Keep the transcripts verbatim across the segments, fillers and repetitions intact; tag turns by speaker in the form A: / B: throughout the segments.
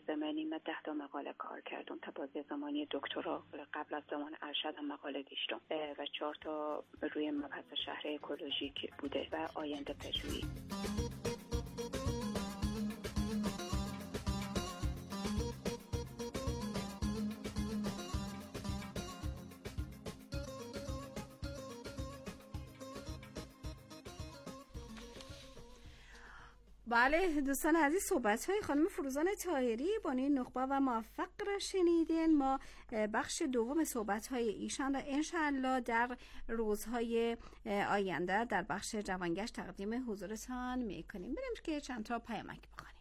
A: زمانی من ده تا مقاله کار کردم تا بازی زمانی دکترا، قبل از زمان ارشد هم مقاله داشتم و چهار تا روی مبحث شهر اکولوژیک بوده و آینده پژوهی.
B: بله دوستان عزیز، صحبت های خانم فروزان طاهری بانی نخبه و موفق را شنیدین. ما بخش دوم صحبت های ایشان را انشاءالله در روزهای آینده در بخش جوانگشت تقدیم حضورتان میکنیم. بریم که چند تا پیامک بخونیم.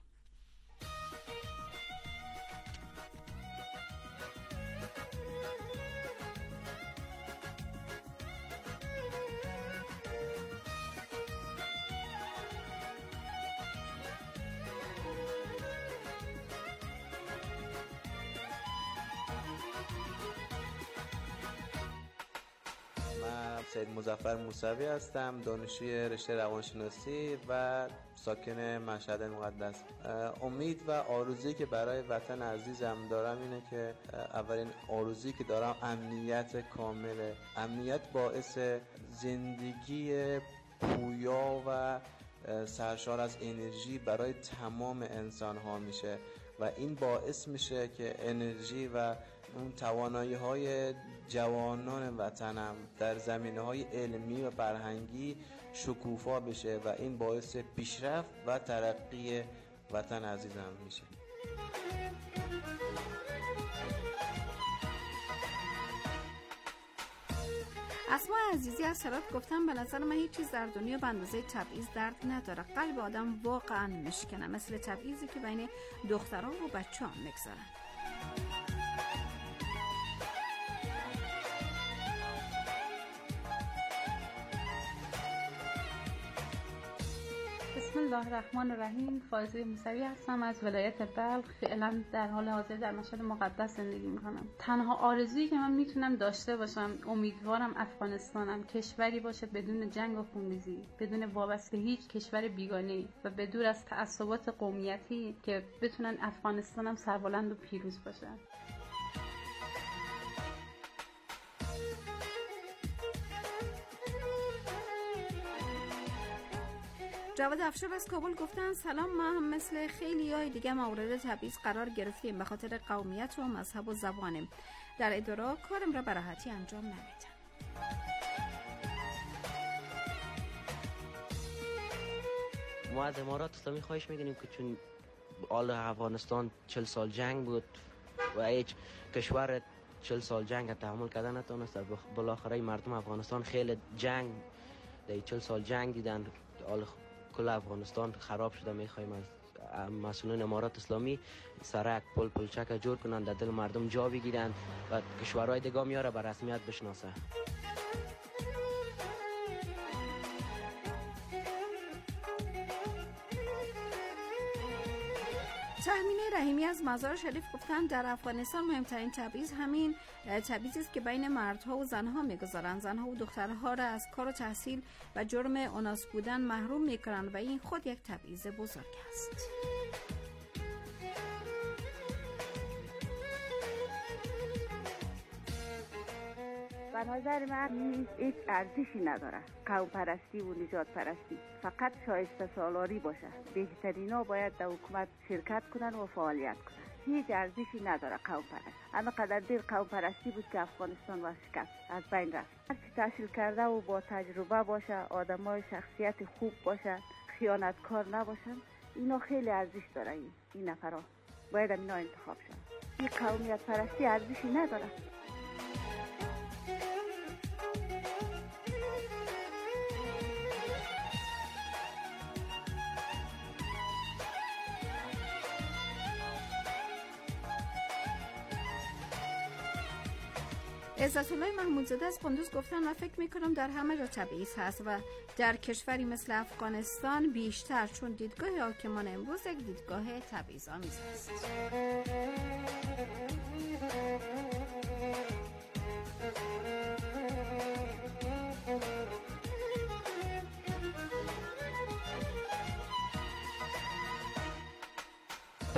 C: سید مظفر موسوی هستم، دانشجوی رشته روانشناسی و ساکن مشهد مقدس. امید و آرزویی که برای وطن عزیزم دارم اینه که اولین آرزویی که دارم امنیت کامله. امنیت باعث زندگی پویا و سرشار از انرژی برای تمام انسان ها میشه و این باعث میشه که انرژی و اون توانایی های جوانان وطنم در زمینه های علمی و فرهنگی شکوفا بشه و این باعث پیشرفت و ترقی وطن عزیزم میشه.
B: اسماء عزیزی از هرات گفتم به نظر من هیچ چیز در دنیا به اندازه تبعیض درد نداره. قلب آدم واقعا میشکنه، مثل تبعیضی که بین دختران و بچه‌ها میگذارن.
D: بسم الله الرحمن الرحیم. فائزه موسوی هستم از ولایت بلخ. فعلا در حال حاضر در مشهد مقدس زندگی میکنم. تنها آرزویی که من میتونم داشته باشم، امیدوارم افغانستانم کشوری باشه بدون جنگ و خونریزی، بدون وابسته هیچ کشور بیگانه‌ای و بدور از تعصبات قومیتی، که بتونن افغانستانم سربلند و پیروز باشه.
B: جواد افشار از کابل گفتن سلام، ما هم مثل خیلی های دیگه مورد تبعیض قرار گرفتیم به خاطر قومیت و مذهب و زبانم. در اداره کارم را به راحتی انجام نمیدم.
E: ما از امارات اسلامی خواهش میکنیم که چون آل افغانستان چهل سال جنگ بود و هیچ کشور چهل سال جنگ تحمل کردن نتونست، بالاخره مردم افغانستان خیلی جنگ در چهل سال جنگ دیدن، آل کل افغانستان خراب شده. میخوایم از مسئولین امارات اسلامی سرک پل پلچک جور کنن، در دل مردم جا بگیرن و کشورهای دیگه میاره به رسمیت بشناسه.
B: تهمینه رحیمی از مزار شریف گفتن در افغانستان مهمترین تبعیض همین تبعیضی است که بین مردها و زنها میگذارند. زنها و دخترها را از کار و تحصیل و جرم اوناس بودن محروم میکنند و این خود یک تبعیض بزرگ است.
F: به نظر من هیچ ارزشی نداره قوم پرستی و نجات پرستی، فقط شایسته سالاری باشه. بهترینا باید در حکومت شرکت کنن و فعالیت کنن. هیچ ارزشی نداره قوم پرستی. اما قدر دیر قوم پرستی بود که افغانستان و شکست از بین رفت. هرچی تحصیل کرده و با تجربه باشه، آدمای شخصیت خوب باشه، خیانتکار نباشن، اینا خیلی ارزش داره. این, این نفرا باید اینا انتخاب شن. این قومیت پرستی ارزشی نداره.
B: عزت الله محمودزاده از قندوز گفتن و فکر میکنم در همه جا تبعیض هست و در کشوری مثل افغانستان بیشتر، چون دیدگاه حاکمان امروز یک دیدگاه تبعیض‌آمیز است.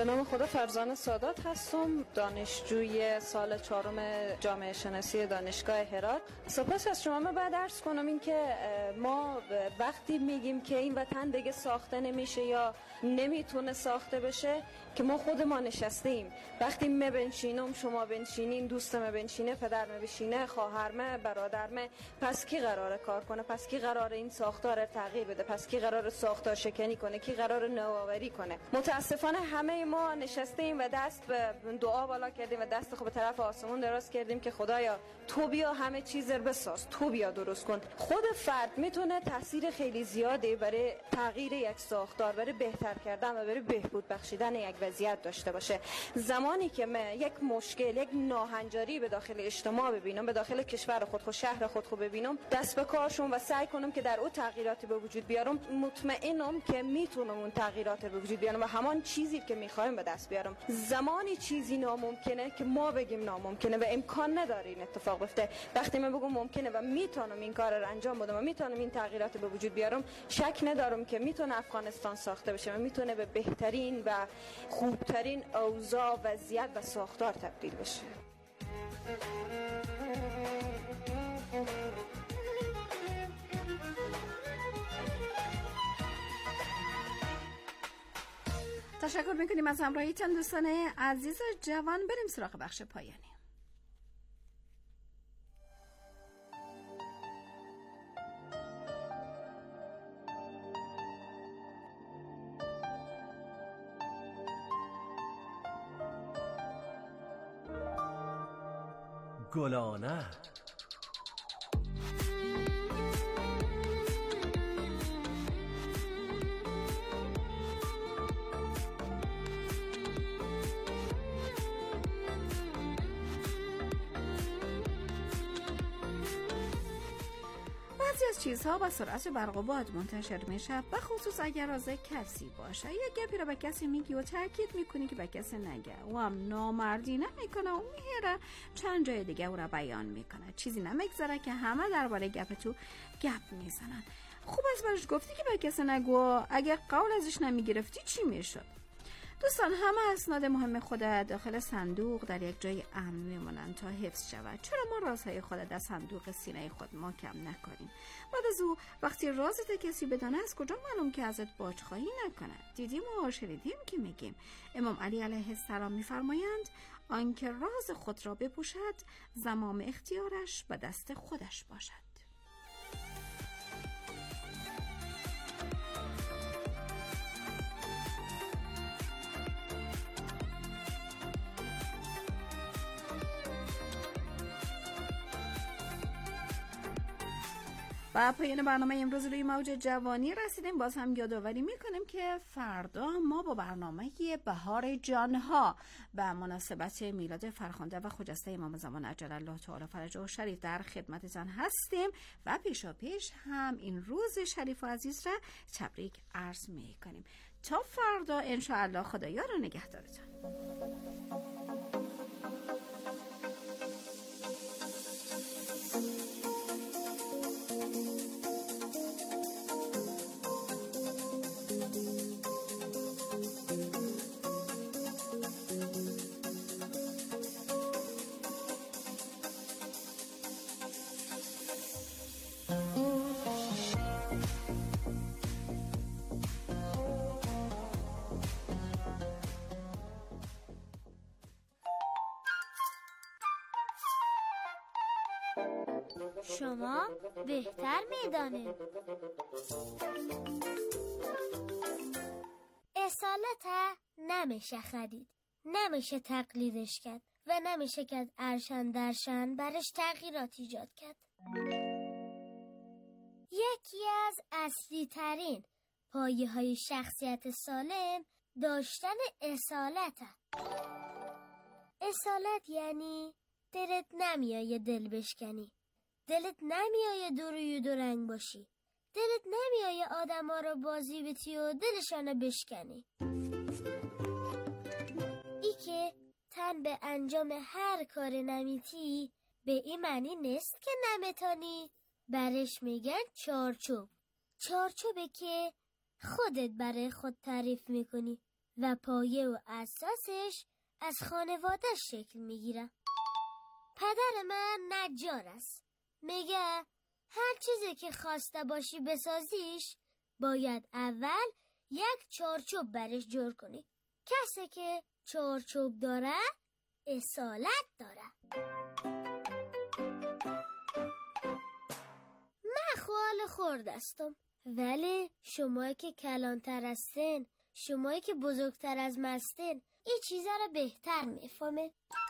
G: به نام خدا فرزانه سادات هستم، دانشجوی سال چهارم جامعه شناسی دانشگاه هرات. سپاس از شما. من بعد عرض کنم این که ما وقتی میگیم که این وطن دیگه ساخته نمیشه یا نمیتونه ساخته بشه که ما خود ما نشسته ایم. وقتی من بنشینم، شما بنشینین، دوستم بنشینه، پدرم بنشینه، خواهرم، برادرم، پس کی قراره کار کنه؟ پس کی قراره این ساختار رو تغییر بده؟ پس کی قراره ساختار شکنی کنه؟ کی قراره نوآوری کنه؟ متاسفانه همه ما نشسته ایم و دست به دعا بالا کردیم و دست خود به طرف آسمون دراز کردیم که خدایا تو بیا همه چیز رو بساز، تو بیا درست کن. خود فرد میتونه تاثیر خیلی زیادی برای تغییر یک ساختار، برای بهتر کردن و برای بهبود بخشیدن یک وضعیت داشته باشه. زمانی که من یک مشکل، یک ناهنجاری به داخل اجتماع ببینم، به داخل کشور خود، خود شهر خود خود ببینم، دست به کارشون و سعی کنم که در اون تغییراتی به وجود بیارم، مطمئنم که میتونم اون تغییرات رو به وجود بیارم و همان چیزی که میخوایم به دست بیارم. زمانی چیزی ناممکنه که ما بگیم ناممکنه و امکان نداره این اتفاق بیفته. وقتی من بگم ممکنه و میتونم این کار رو انجام بدم و میتونم این تغییرات به وجود بیارم، شک ندارم که میتونه افغانستان ساخته بشه و میتونه به بهترین و خوبترین اوضاع، وضعیت و ساختار تبدیل بشه.
B: تشکر میکنیم از همراهیتان دوستان عزیز جوان. بریم سراغ بخش پایانی.
H: گلانه
B: بعضی از چیزها با سرعت برق و باد منتشر میشه، به خصوص اگر از کسی باشه. یه گپی رو به کسی میگی و تاکید میکنی که به کسی نگه، و هم نامردی نمیکنه و میره چند جای دیگه او رو بیان میکنه. چیزی نمیگذره که همه درباره گپ تو گپ میزنن. خوب است برش گفتی که به کسی نگو. اگه قول ازش نمیگرفتی چی میشد؟ دوستان، همه اسناد مهم خود داخل صندوق در یک جای امن میمونن تا حفظ شود. چرا ما رازهای خود در صندوق سینه خود محکم نکنیم؟ بعد از او وقتی رازت کسی بدانه، از کجا معلوم که ازت باجخواهی نکنه؟ دیدیم و شنیدیم که میگیم امام علی علیه السلام میفرمایند آنکه راز خود را بپوشد زمام اختیارش به دست خودش باشد. و پایان برنامه امروز روی موج جوانی رسیدیم. باز هم یادآوری میکنیم که فردا ما با برنامه بهار جانها به مناسبت میلاد فرخنده و خجسته امام زمان عجل الله تعالی فرجه شریف در خدمتتان هستیم و پیشا پیش هم این روز شریف و عزیز را تبریک عرض میکنیم. تا فردا انشاءالله خدایا رو نگهدارتان.
I: شما بهتر میدانید. اصالت نمیشه خرید، نمیشه تقلیدش کرد و نمیشه که ارشن درشن برش تغییرات ایجاد کرد. یکی از اصلی ترین پایه های شخصیت سالم داشتن اصالت. اصالت یعنی دلت نمیایه دل بشکنی، دلت نمیایه دوروی دو رنگ باشی، دلت نمیایه آدم ها رو بازی بتی و دلشانه بشکنی. ای که تن به انجام هر کار نمیتی به این معنی نیست که نمیتانی. برش میگن چارچوب. چارچوبه که خودت برای خود تعریف میکنی. و پایه و اساسش از خانواده‌اش شکل میگیره. پدر من نجار است. میگه هر چیزی که خواسته باشی بسازیش باید اول یک چارچوب برش جور کنی. کسی که چارچوب داره اصالت داره. من خوال خورد هستم، ولی شمایی که کلانتر هستین، شمایی که بزرگتر از من هستین، این چیزا رو بهتر میفهمین.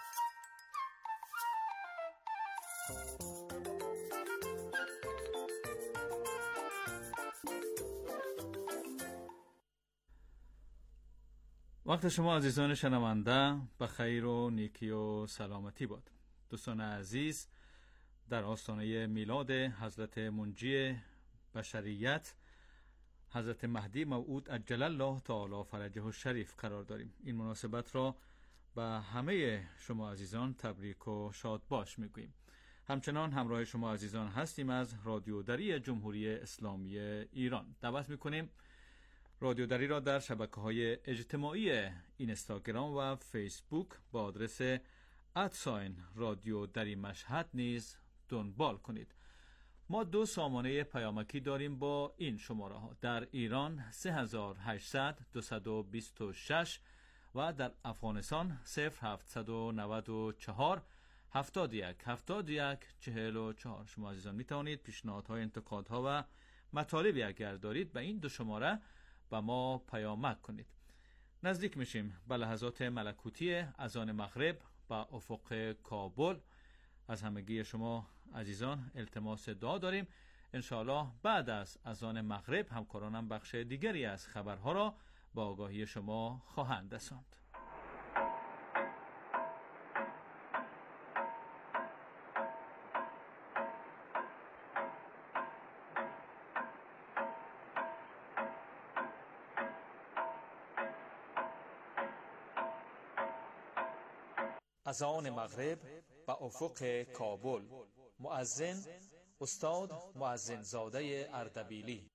H: وقت شما عزیزان شنونده به خیر و نیکی و سلامتی باد. دوستان عزیز، در آستانه میلاد حضرت منجی بشریت حضرت مهدی موعود عجل الله تعالی فرجه الشریف قرار داریم. این مناسبت را به همه شما عزیزان تبریک و شاد باش میگوییم. همچنان همراه شما عزیزان هستیم از رادیو دری جمهوری اسلامی ایران. دعوت میکنیم رادیو دری را در شبکه‌های اجتماعی اینستاگرام و فیسبوک با آدرس ادساین رادیو دری مشهد نیز دنبال کنید. ما دو سامانه پیامکی داریم با این شماره ها: در ایران سه هزار و هشتصد دویست و بیست و شش و در افغانستان صفر هفتصد و نود و چهار هفتاد و یک هفتاد و یک چهل و چهار. شما عزیزان می توانید پیشنهادها، انتقادها و مطالبی اگر دارید به این دو شماره با ما پیامک کنید. نزدیک میشیم به لحظات ملکوتی اذان مغرب با افق کابل. از همگی شما عزیزان التماس دعا داریم. انشاءالله بعد از اذان مغرب همکارانم بخش دیگری از خبرها را با آگاهی شما خواهند رساند. اذان مغرب با افق کابل. مؤذن استاد مؤذن زاده اردبیلی.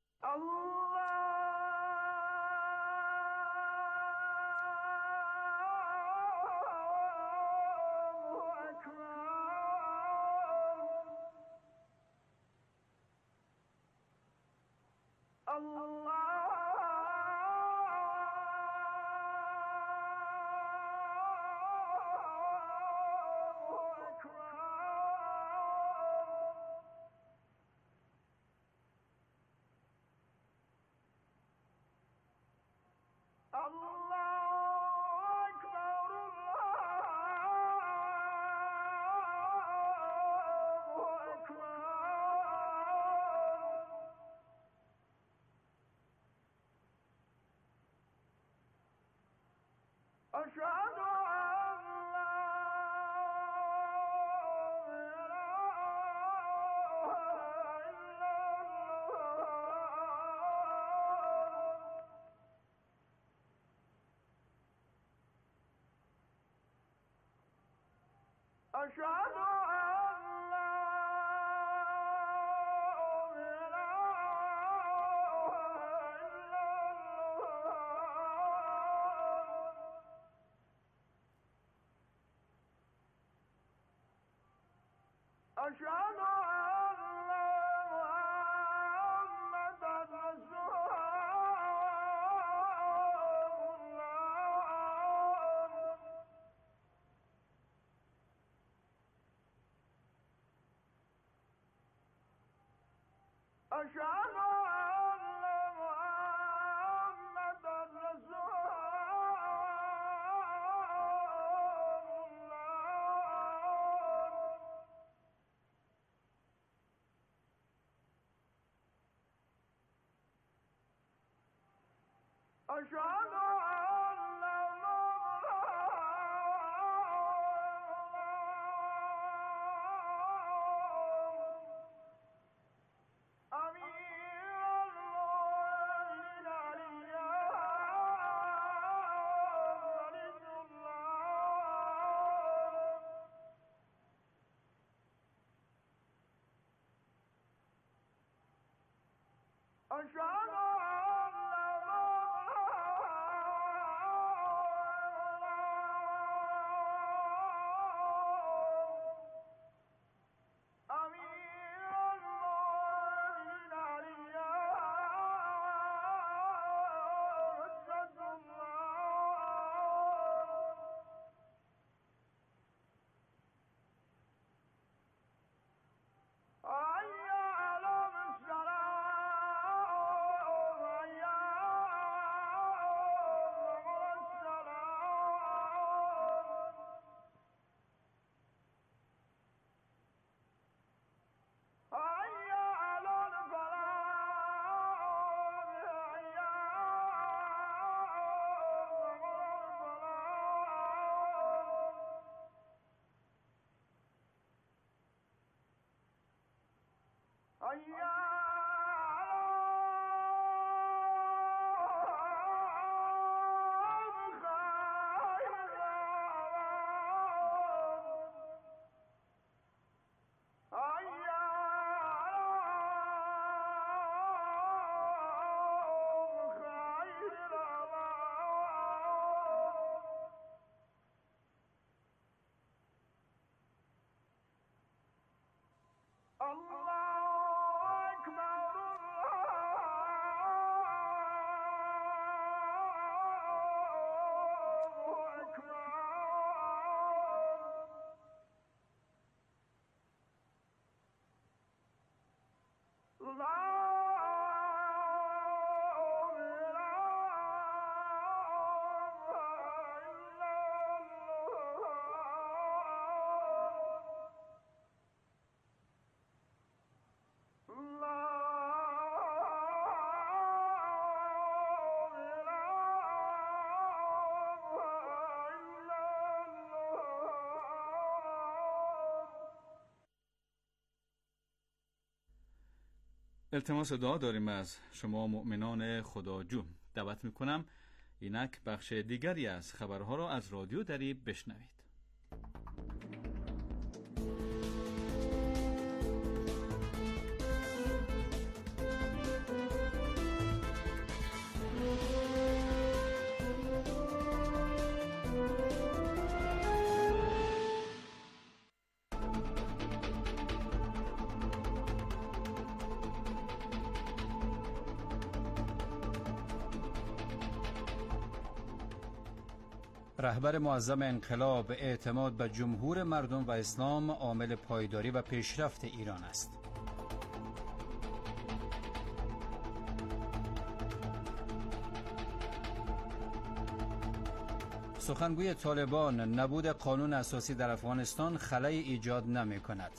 J: أشهد أن لا
H: التماس دعا داریم از شما مؤمنان خداجو. دعوت میکنم اینک بخش دیگری از خبرها را از رادیو دری بشنوید.
J: رهبر معظم انقلاب اعتماد به جمهور مردم و اسلام عامل پایداری و پیشرفت ایران است. سخنگوی طالبان: نبود قانون اساسی در افغانستان خلأی ایجاد نمی کند.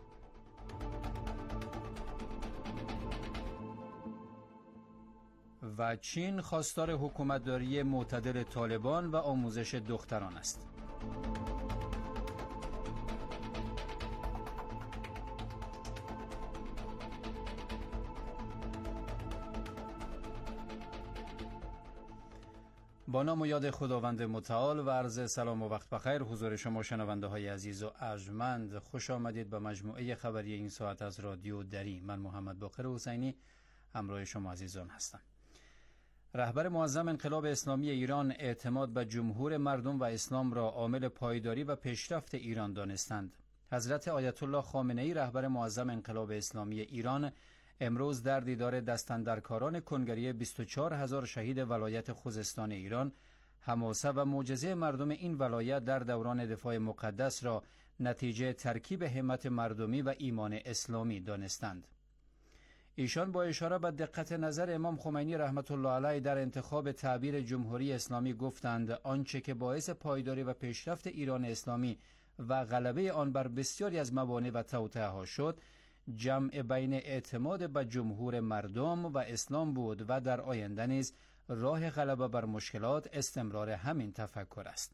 J: و چین خواستار حکومتداری معتدل طالبان و آموزش دختران است. با نام و یاد خداوند متعال و عرض سلام و وقت بخیر حضور شما شنونده های عزیز و ارجمند. خوش آمدید به مجموعه خبری این ساعت از رادیو دری. من محمد باقر حسینی همراه شما عزیزان هستم. رهبر معظم انقلاب اسلامی ایران اعتماد به جمهور مردم و اسلام را عامل پایداری و پیشرفت ایران دانستند. حضرت آیت الله خامنه ای رهبر معظم انقلاب اسلامی ایران امروز در دیدار دستاندرکاران کنگره بیست و چهار هزار شهید ولایت خوزستان ایران حماسه و معجزه مردم این ولایت در دوران دفاع مقدس را نتیجه ترکیب همت مردمی و ایمان اسلامی دانستند. ایشان با اشاره به دقت نظر امام خمینی رحمت الله علیه در انتخاب تعبیر جمهوری اسلامی گفتند آنچه که باعث پایداری و پیشرفت ایران اسلامی و غلبه آن بر بسیاری از موانع و توطئه‌ها شد جمع بین اعتماد به جمهور مردم و اسلام بود و در آینده نیز راه غلبه بر مشکلات استمرار همین تفکر است.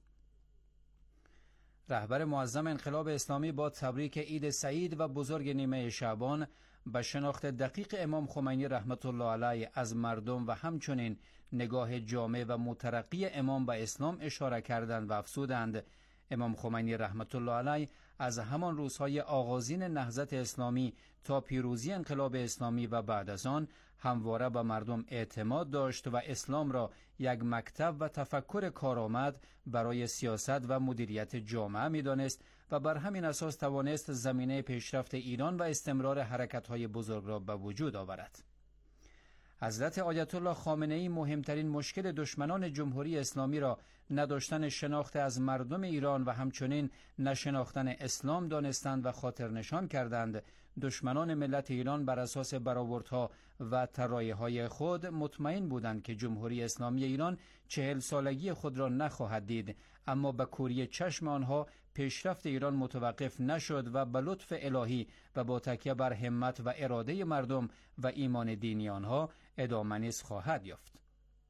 J: رهبر معظم انقلاب اسلامی با تبریک عید سعید و بزرگ نیمه شعبان به شناخت دقیق امام خمینی رحمت الله علیه از مردم و همچنین نگاه جامع و مترقی امام به اسلام اشاره کردند و افزودند امام خمینی رحمت الله علیه از همان روزهای آغازین نهضت اسلامی تا پیروزی انقلاب اسلامی و بعد از آن همواره به مردم اعتماد داشت و اسلام را یک مکتب و تفکر کارآمد برای سیاست و مدیریت جامعه می‌دانست و بر همین اساس توانست زمینه پیشرفت ایران و استمرار حرکت‌های بزرگ را به وجود آورد. حضرت آیت الله خامنه ای مهمترین مشکل دشمنان جمهوری اسلامی را نداشتن شناخت از مردم ایران و همچنین نشناختن اسلام دانستند و خاطر نشان کردند دشمنان ملت ایران بر اساس برآوردها و طرایهای خود مطمئن بودند که جمهوری اسلامی ایران چهل سالگی خود را نخواهد دید، اما به کوری چشم آنها پیشرفت ایران متوقف نشد و به لطف الهی و با تکیه بر همت و اراده مردم و ایمان دینی آنها ادامه نیز خواهد یافت.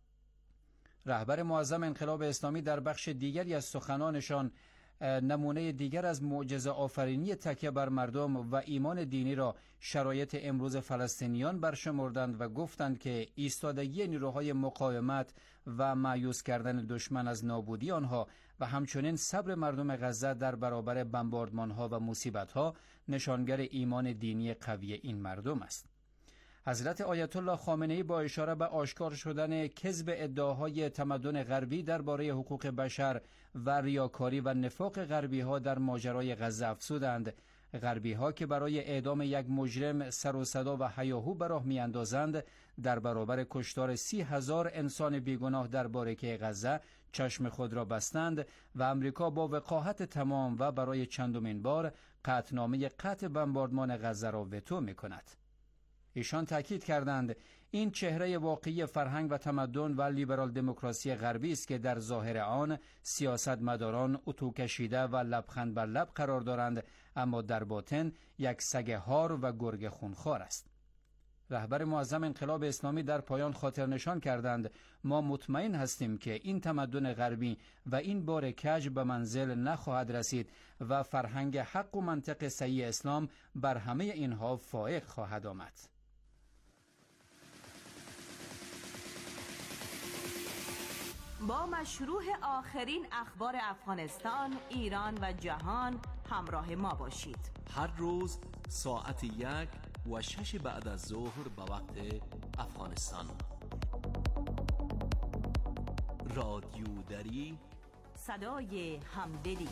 J: رهبر معظم انقلاب اسلامی در بخش دیگری از سخنانشان نمونه دیگر از معجزه آفرینی تکیه بر مردم و ایمان دینی را شرایط امروز فلسطینیان برشمردند و گفتند که ایستادگی نیروهای مقاومت و مایوس کردن دشمن از نابودی آنها و همچنین صبر مردم غزه در برابر بمباردمان‌ها و مصیبت‌ها نشانگر ایمان دینی قوی این مردم است. حضرت آیت الله خامنه ای با اشاره به آشکار شدن کذب ادعاهای تمدن غربی درباره حقوق بشر و ریاکاری و نفاق غربی ها در ماجرای غزه افزودند غربی ها که برای اعدام یک مجرم سر و صدا و هیاهو به راه میاندازند در برابر کشتار سی هزار انسان بیگناه در بارکه غزه چشم خود را بستند و امریکا با وقاحت تمام و برای چندمین بار قطعنامه قطع بمباردمان غزه را وتو میکند. ایشان تاکید کردند این چهره واقعی فرهنگ و تمدن و لیبرال دموکراسی غربی است که در ظاهر آن سیاستمداران اتو کشیده و لبخند بر لب قرار دارند، اما در باطن یک سگ هار و گرگ خونخوار است. رهبر معظم انقلاب اسلامی در پایان خاطر نشان کردند ما مطمئن هستیم که این تمدن غربی و این بار کج به منزل نخواهد رسید و فرهنگ حق و منطق صحیح اسلام بر همه اینها فائق خواهد آمد.
K: با مشروع آخرین اخبار افغانستان، ایران و جهان همراه ما باشید.
L: هر روز ساعت یک و شش بعد از ظهر به وقت افغانستان. رادیو دری،
K: صدای همدلی. صدای همدلی.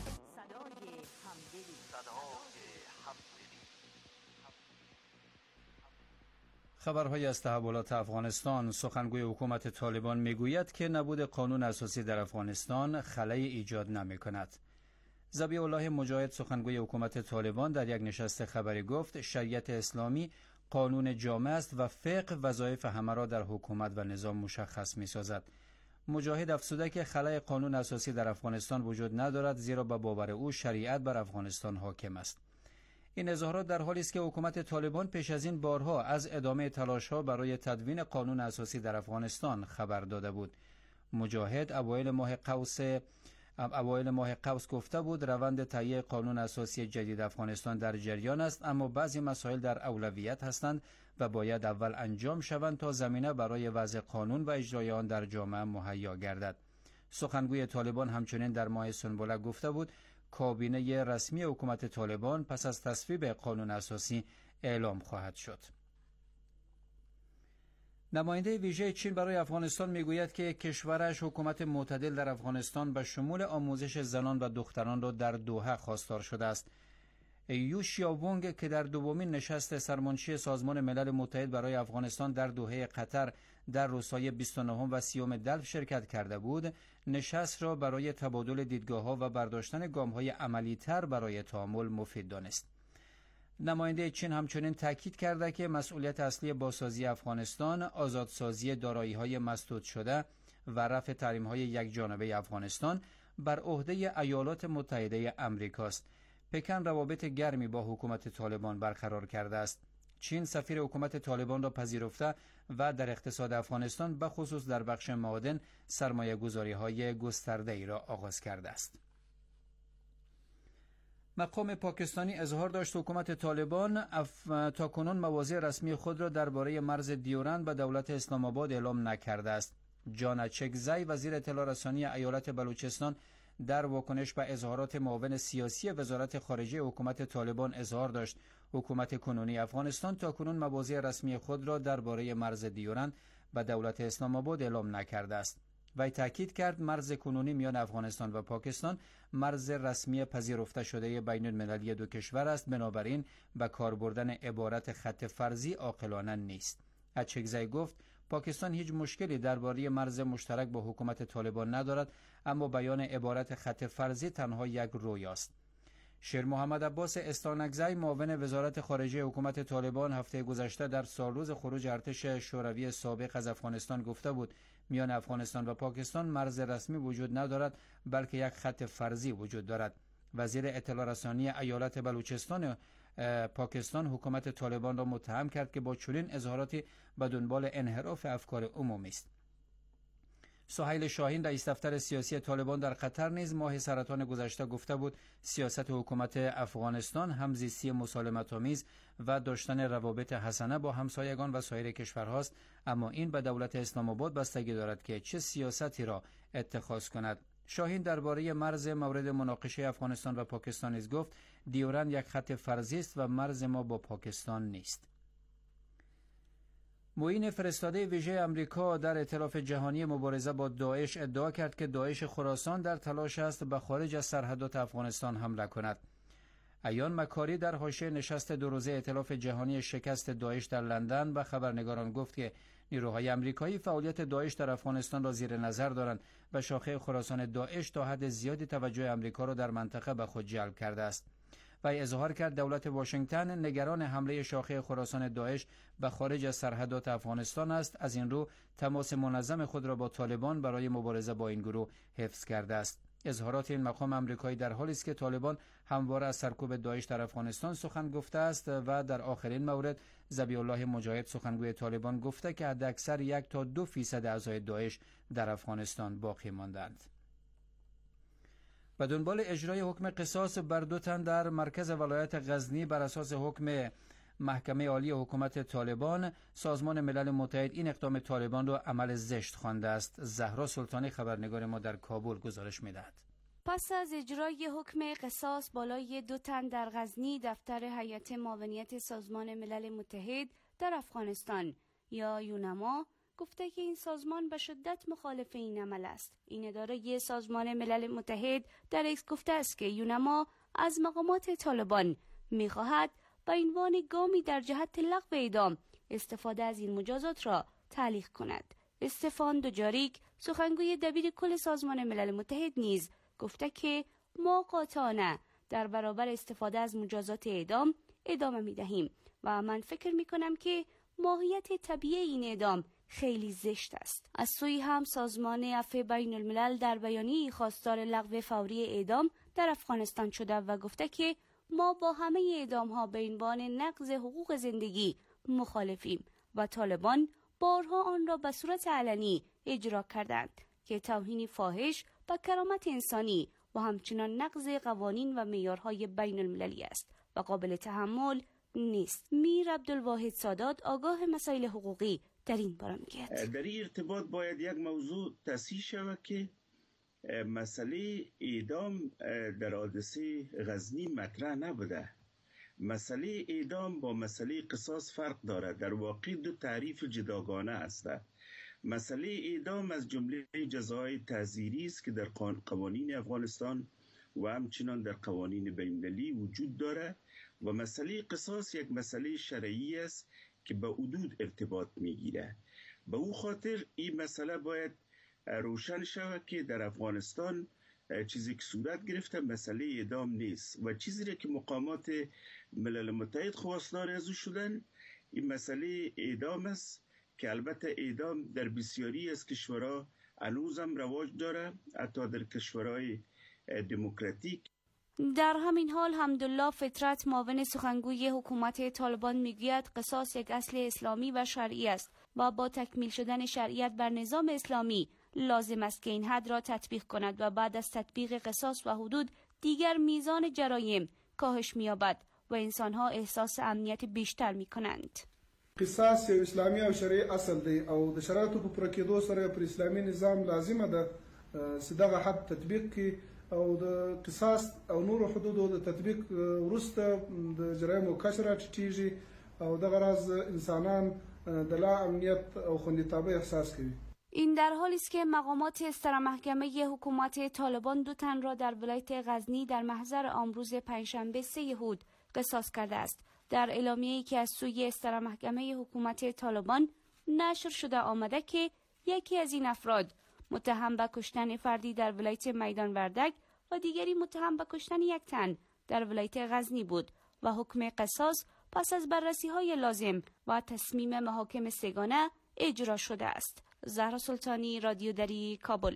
J: خبرهای از تحولات افغانستان. سخنگوی حکومت طالبان میگوید که نبود قانون اساسی در افغانستان خلأی ایجاد نمی‌کند. ذبیح الله مجاهد، سخنگوی حکومت طالبان، در یک نشست خبری گفت شریعت اسلامی قانون جامع است و فقه وظایف همه را در حکومت و نظام مشخص می‌سازد. مجاهد افزوده که خلأ قانون اساسی در افغانستان وجود ندارد، زیرا به باور او شریعت بر افغانستان حاکم است. این اظهارات در حالی است که حکومت طالبان پیش از این بارها از ادامه تلاش‌ها برای تدوین قانون اساسی در افغانستان خبر داده بود. مجاهد اوایل ماه قوس اوایل ماه قوس گفته بود روند تهیه قانون اساسی جدید افغانستان در جریان است، اما بعضی مسائل در اولویت هستند و باید اول انجام شوند تا زمینه برای وضع قانون و اجرای آن در جامعه مهیا گردد. سخنگوی طالبان همچنین در ماه سنبله گفته بود کابینه رسمی حکومت طالبان پس از تصویب قانون اساسی اعلام خواهد شد. نماینده ویژه چین برای افغانستان میگوید که کشورش حکومت معتدل در افغانستان به شمول آموزش زنان و دختران را در دوحه خواستار شده است. یو شیاوونگ که در دومین نشست سرمنشی سازمان ملل متحد برای افغانستان در دوحه قطر در روزهای بیست و نه و سی دلف شرکت کرده بود، نشست را برای تبادل دیدگاه‌ها و برداشتن گام‌های عملی‌تر برای تعامل مفید دانست. نماینده چین همچنین تاکید کرده که مسئولیت اصلی بازسازی افغانستان، آزادسازی دارایی‌های مسدود شده و رفع تحریم‌های یکجانبه افغانستان بر عهده ایالات متحده آمریکاست. پکن روابط گرمی با حکومت طالبان برقرار کرده است. چین سفیر حکومت طالبان را پذیرفته و در اقتصاد افغانستان به خصوص در بخش معادن سرمایه گذاری های گسترده ای را آغاز کرده است. مقام پاکستانی اظهار داشت حکومت طالبان اف... تاکنون مواضع رسمی خود را درباره مرز دیورند به دولت اسلام آباد اعلام نکرده است. جان اچکزی، وزیر اطلاع رسانی ایالت بلوچستان، در واکنش به اظهارات معاون سیاسی وزارت خارجه حکومت طالبان اظهار داشت حکومت کنونی افغانستان تاکنون مواضع رسمی خود را درباره مرز دیورند به دولت اسلام آباد اعلام نکرده است. وی تاکید کرد مرز کنونی میان افغانستان و پاکستان مرز رسمی پذیرفته شده بین المللی دو کشور است، بنابراین به کار بردن عبارت خط فرضی عاقلانه نیست. اچکزی گفت پاکستان هیچ مشکلی درباره مرز مشترک با حکومت طالبان ندارد، اما بیان عبارت خط فرضی تنها یک رویاست. شیر محمد عباس استانکزی، معاون وزارت خارجه حکومت طالبان، هفته گذشته در سالروز خروج ارتش شوروی سابق از افغانستان گفته بود میان افغانستان و پاکستان مرز رسمی وجود ندارد، بلکه یک خط فرضی وجود دارد. وزیر اطلاع رسانی ایالت بلوچستان پاکستان حکومت طالبان را متهم کرد که با چنین اظهاراتی به دنبال انحراف افکار عمومی است. سهیل شاهین، رئیس دفتر سیاسی طالبان در قطر، نیز ماه سرطان گذشته گفته بود سیاست حکومت افغانستان همزیستی مسالمت‌آمیز و داشتن روابط حسنه با همسایگان و سایر کشورهاست، اما این به دولت اسلام آباد بستگی دارد که چه سیاستی را اتخاذ کند. شاهین درباره مرز مورد مناقشه افغانستان و پاکستان نیز گفت دیورند یک خط فرضی است و مرز ما با پاکستان نیست. معین فرستاده ویژه آمریکا در ائتلاف جهانی مبارزه با داعش ادعا کرد که داعش خراسان در تلاش است به خارج از سرحدات افغانستان حمله کند. ایان مکاری در حاشیه نشست دو روزه ائتلاف جهانی شکست داعش در لندن به خبرنگاران گفت که نیروهای آمریکایی فعالیت داعش در افغانستان را زیر نظر دارند و شاخه خراسان داعش تا حد زیادی توجه آمریکا را در منطقه به خود جلب کرده است. و اظهار کرد دولت واشنگتن نگران حمله شاخه خراسان داعش به خارج از سرحدات افغانستان است، از این رو تماس منظم خود را با طالبان برای مبارزه با این گروه حفظ کرده است. اظهارات این مقام آمریکایی در حالی است که طالبان همواره از سرکوب داعش در افغانستان سخن گفته است و در آخرین مورد ذبیح الله مجاهد، سخنگوی طالبان، گفته که حداکثر یک تا دو فیصد اعضای داعش در افغانستان باقی ماندند. به دنبال اجرای حکم قصاص بر دو تن در مرکز ولایت غزنی بر اساس حکم محکمه عالی حکومت طالبان سازمان ملل متحد این اقدام طالبان را عمل زشت خوانده است. زهرا سلطانی خبرنگار ما در کابل گزارش می‌دهد.
M: پس از اجرای حکم قصاص بالای دو تن در غزنی، دفتر هیئت معاونیت سازمان ملل متحد در افغانستان یا یونما گفته که این سازمان به شدت مخالف این عمل است. این اداره سازمان ملل متحد در ایکس گفته است که یونما از مقامات طالبان می‌خواهد به عنوان گامی در جهت لغو اعدام استفاده از این مجازات را تعلیق کند. استفان دوجاریک سخنگوی دبیر کل سازمان ملل متحد نیز گفته که ما قاطعانه در برابر استفاده از مجازات اعدام ادامه می دهیم و من فکر می کنم که ماهیت طبیعی این اعدام خیلی زشت است. از سوی هم سازمان عفو بین الملل در بیانیه‌ای خواستار لغو فوری اعدام در افغانستان شده و گفته که ما با همه اعدام ها به عنوان نقض حقوق زندگی مخالفیم و طالبان بارها آن را به صورت علنی اجرا کردند که توهین فاحش به کرامت انسانی و همچنان نقض قوانین و معیارهای بین المللی است و قابل تحمل نیست. میر عبدالواحد سادات آگاه مسائل حقوقی در این باره میگوید
N: در این ارتباط باید یک موضوع تصحیح شود که مسئله اعدام در حادثه غزنی مطرح نبوده. مسئله اعدام با مسئله قصاص فرق دارد. در واقع دو تعریف جداگانه است. مسئله اعدام از جمله جزای تعزیری است که در قوانین افغانستان و همچنان در قوانین بین‌المللی وجود دارد و مسئله قصاص یک مسئله شرعی است که به حدود ارتباط میگیره. به او خاطر این مسئله باید روشن شود که در افغانستان چیزی که صورت گرفته مسئله اعدام نیست و چیزی را که مقامات ملل متحد خواستار از او شدن این مسئله اعدام است که البته اعدام در بسیاری از کشورها هنوزم رواج داره، حتی در کشورهای دموکراتیک.
M: در همین حال حمدالله فطرت معاون سخنگوی حکومت طالبان میگوید قصاص یک اصل اسلامی و شرعی است و با تکمیل شدن شریعت بر نظام اسلامی لازم است که این حد را تطبیق کند و بعد از تطبیق قصاص و حدود دیگر میزان جرایم کاهش می‌یابد و انسان‌ها احساس امنیت بیشتر می‌کنند.
O: قصاص یو اسلامي او شرعي اصل دی او د شرایطو په پوره کېدو سره پر اسلامي نظام لازمه ده چې دغه حد تطبیق کړي او د قصاص او نور حدودو د تطبیق وروسته د جرایمو کچه راټیټېږي او دغه راز انسانان د لا امنیت او خوندیتابۍ احساس کوي.
M: این در حالی است که مقامات استرامحکمه حکومت طالبان دو تن را در ولایت غزنی در محضر امروز پنجشنبه سه یهود قصاص کرده است. در اعلامیه‌ای که از سوی استرامحکمه حکومت طالبان نشر شده آمده که یکی از این افراد متهم به کشتن فردی در ولایت میدان وردک و دیگری متهم به کشتن یک تن در ولایت غزنی بود و حکم قصاص پس از بررسی‌های لازم و تصمیم محاکم سگانه اجرا شده است. زهرا سلطانی، رادیو دری، کابل.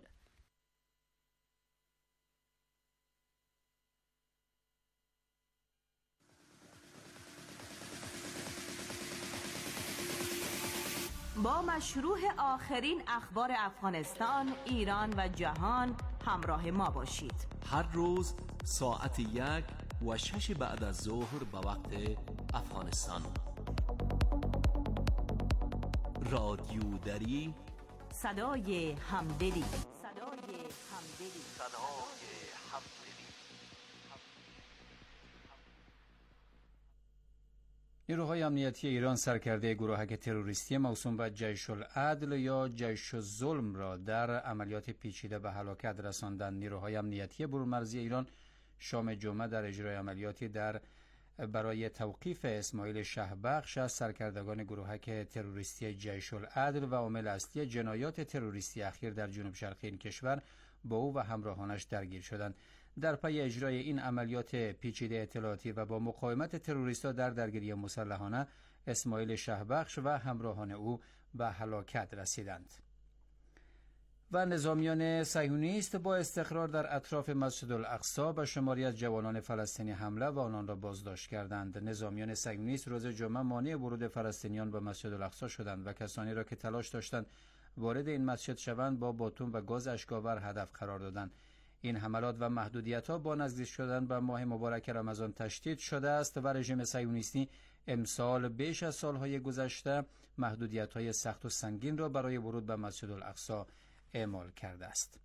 K: با مشروع آخرین اخبار افغانستان، ایران و جهان همراه ما باشید.
L: هر روز ساعت یک و شش بعد از ظهر به وقت افغانستان. رادیو دری،
K: صدای همدلی. صدای همدلی.
L: صدای همدلی.
J: نیروهای امنیتی ایران سرکرده گروهک تروریستی موسوم به جیش العدل یا جیش الظلم را در عملیات پیچیده به هلاکت رساندند. نیروهای امنیتی برون‌مرزی ایران شام جمعه در اجرای عملیاتی در برای توقیف اسماعیل شهبخش از سرکردگان گروهک تروریستی جیش العدل و عامل اصلی جنایات تروریستی اخیر در جنوب شرقی این کشور با او و همراهانش درگیر شدند. در پی اجرای این عملیات پیچیده اطلاعاتی و با مقاومت تروریست‌ها در درگیری مسلحانه اسماعیل شهبخش و همراهان او به هلاکت رسیدند. و نظامیان صهیونیست با استقرار در اطراف مسجد الاقصی به شماری از جوانان فلسطینی حمله و آنان را بازداشت کردند. نظامیان صهیونیست روز جمعه مانع ورود فلسطینیان به مسجد الاقصی شدند و کسانی را که تلاش داشتند وارد این مسجد شوند با باتون و گاز اشک‌آور هدف قرار دادند. این حملات و محدودیت‌ها با نزدیک شدن به ماه مبارک رمضان تشدید شده است و رژیم صهیونیستی امسال بیش از سالهای گذشته محدودیت‌های سخت و سنگین را برای ورود به مسجد الاقصی اعمال کرده است.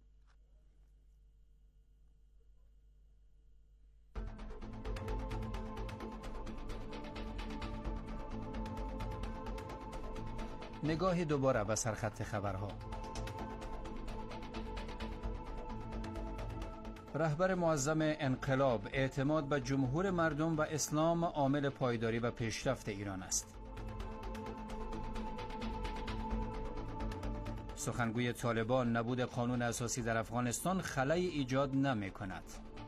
J: نگاه دوباره به سرخط خبرها. رهبر معظم انقلاب: اعتماد به جمهور مردم و اسلام عامل پایداری و پیشرفت ایران است. سخنگوی طالبان: نبود قانون اساسی در افغانستان خلایی ایجاد نمی کند.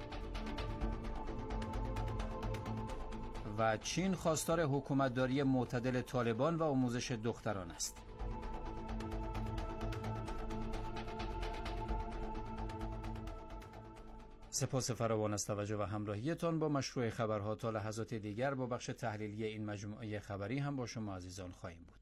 J: و چین خواستار حکومتداری معتدل طالبان و آموزش دختران است. سپاس فراوان از توجه و همراهیتان با مشروع خبرها. تا لحظات دیگر با بخش تحلیلی این مجموعه خبری هم با شما عزیزان خواهیم بود.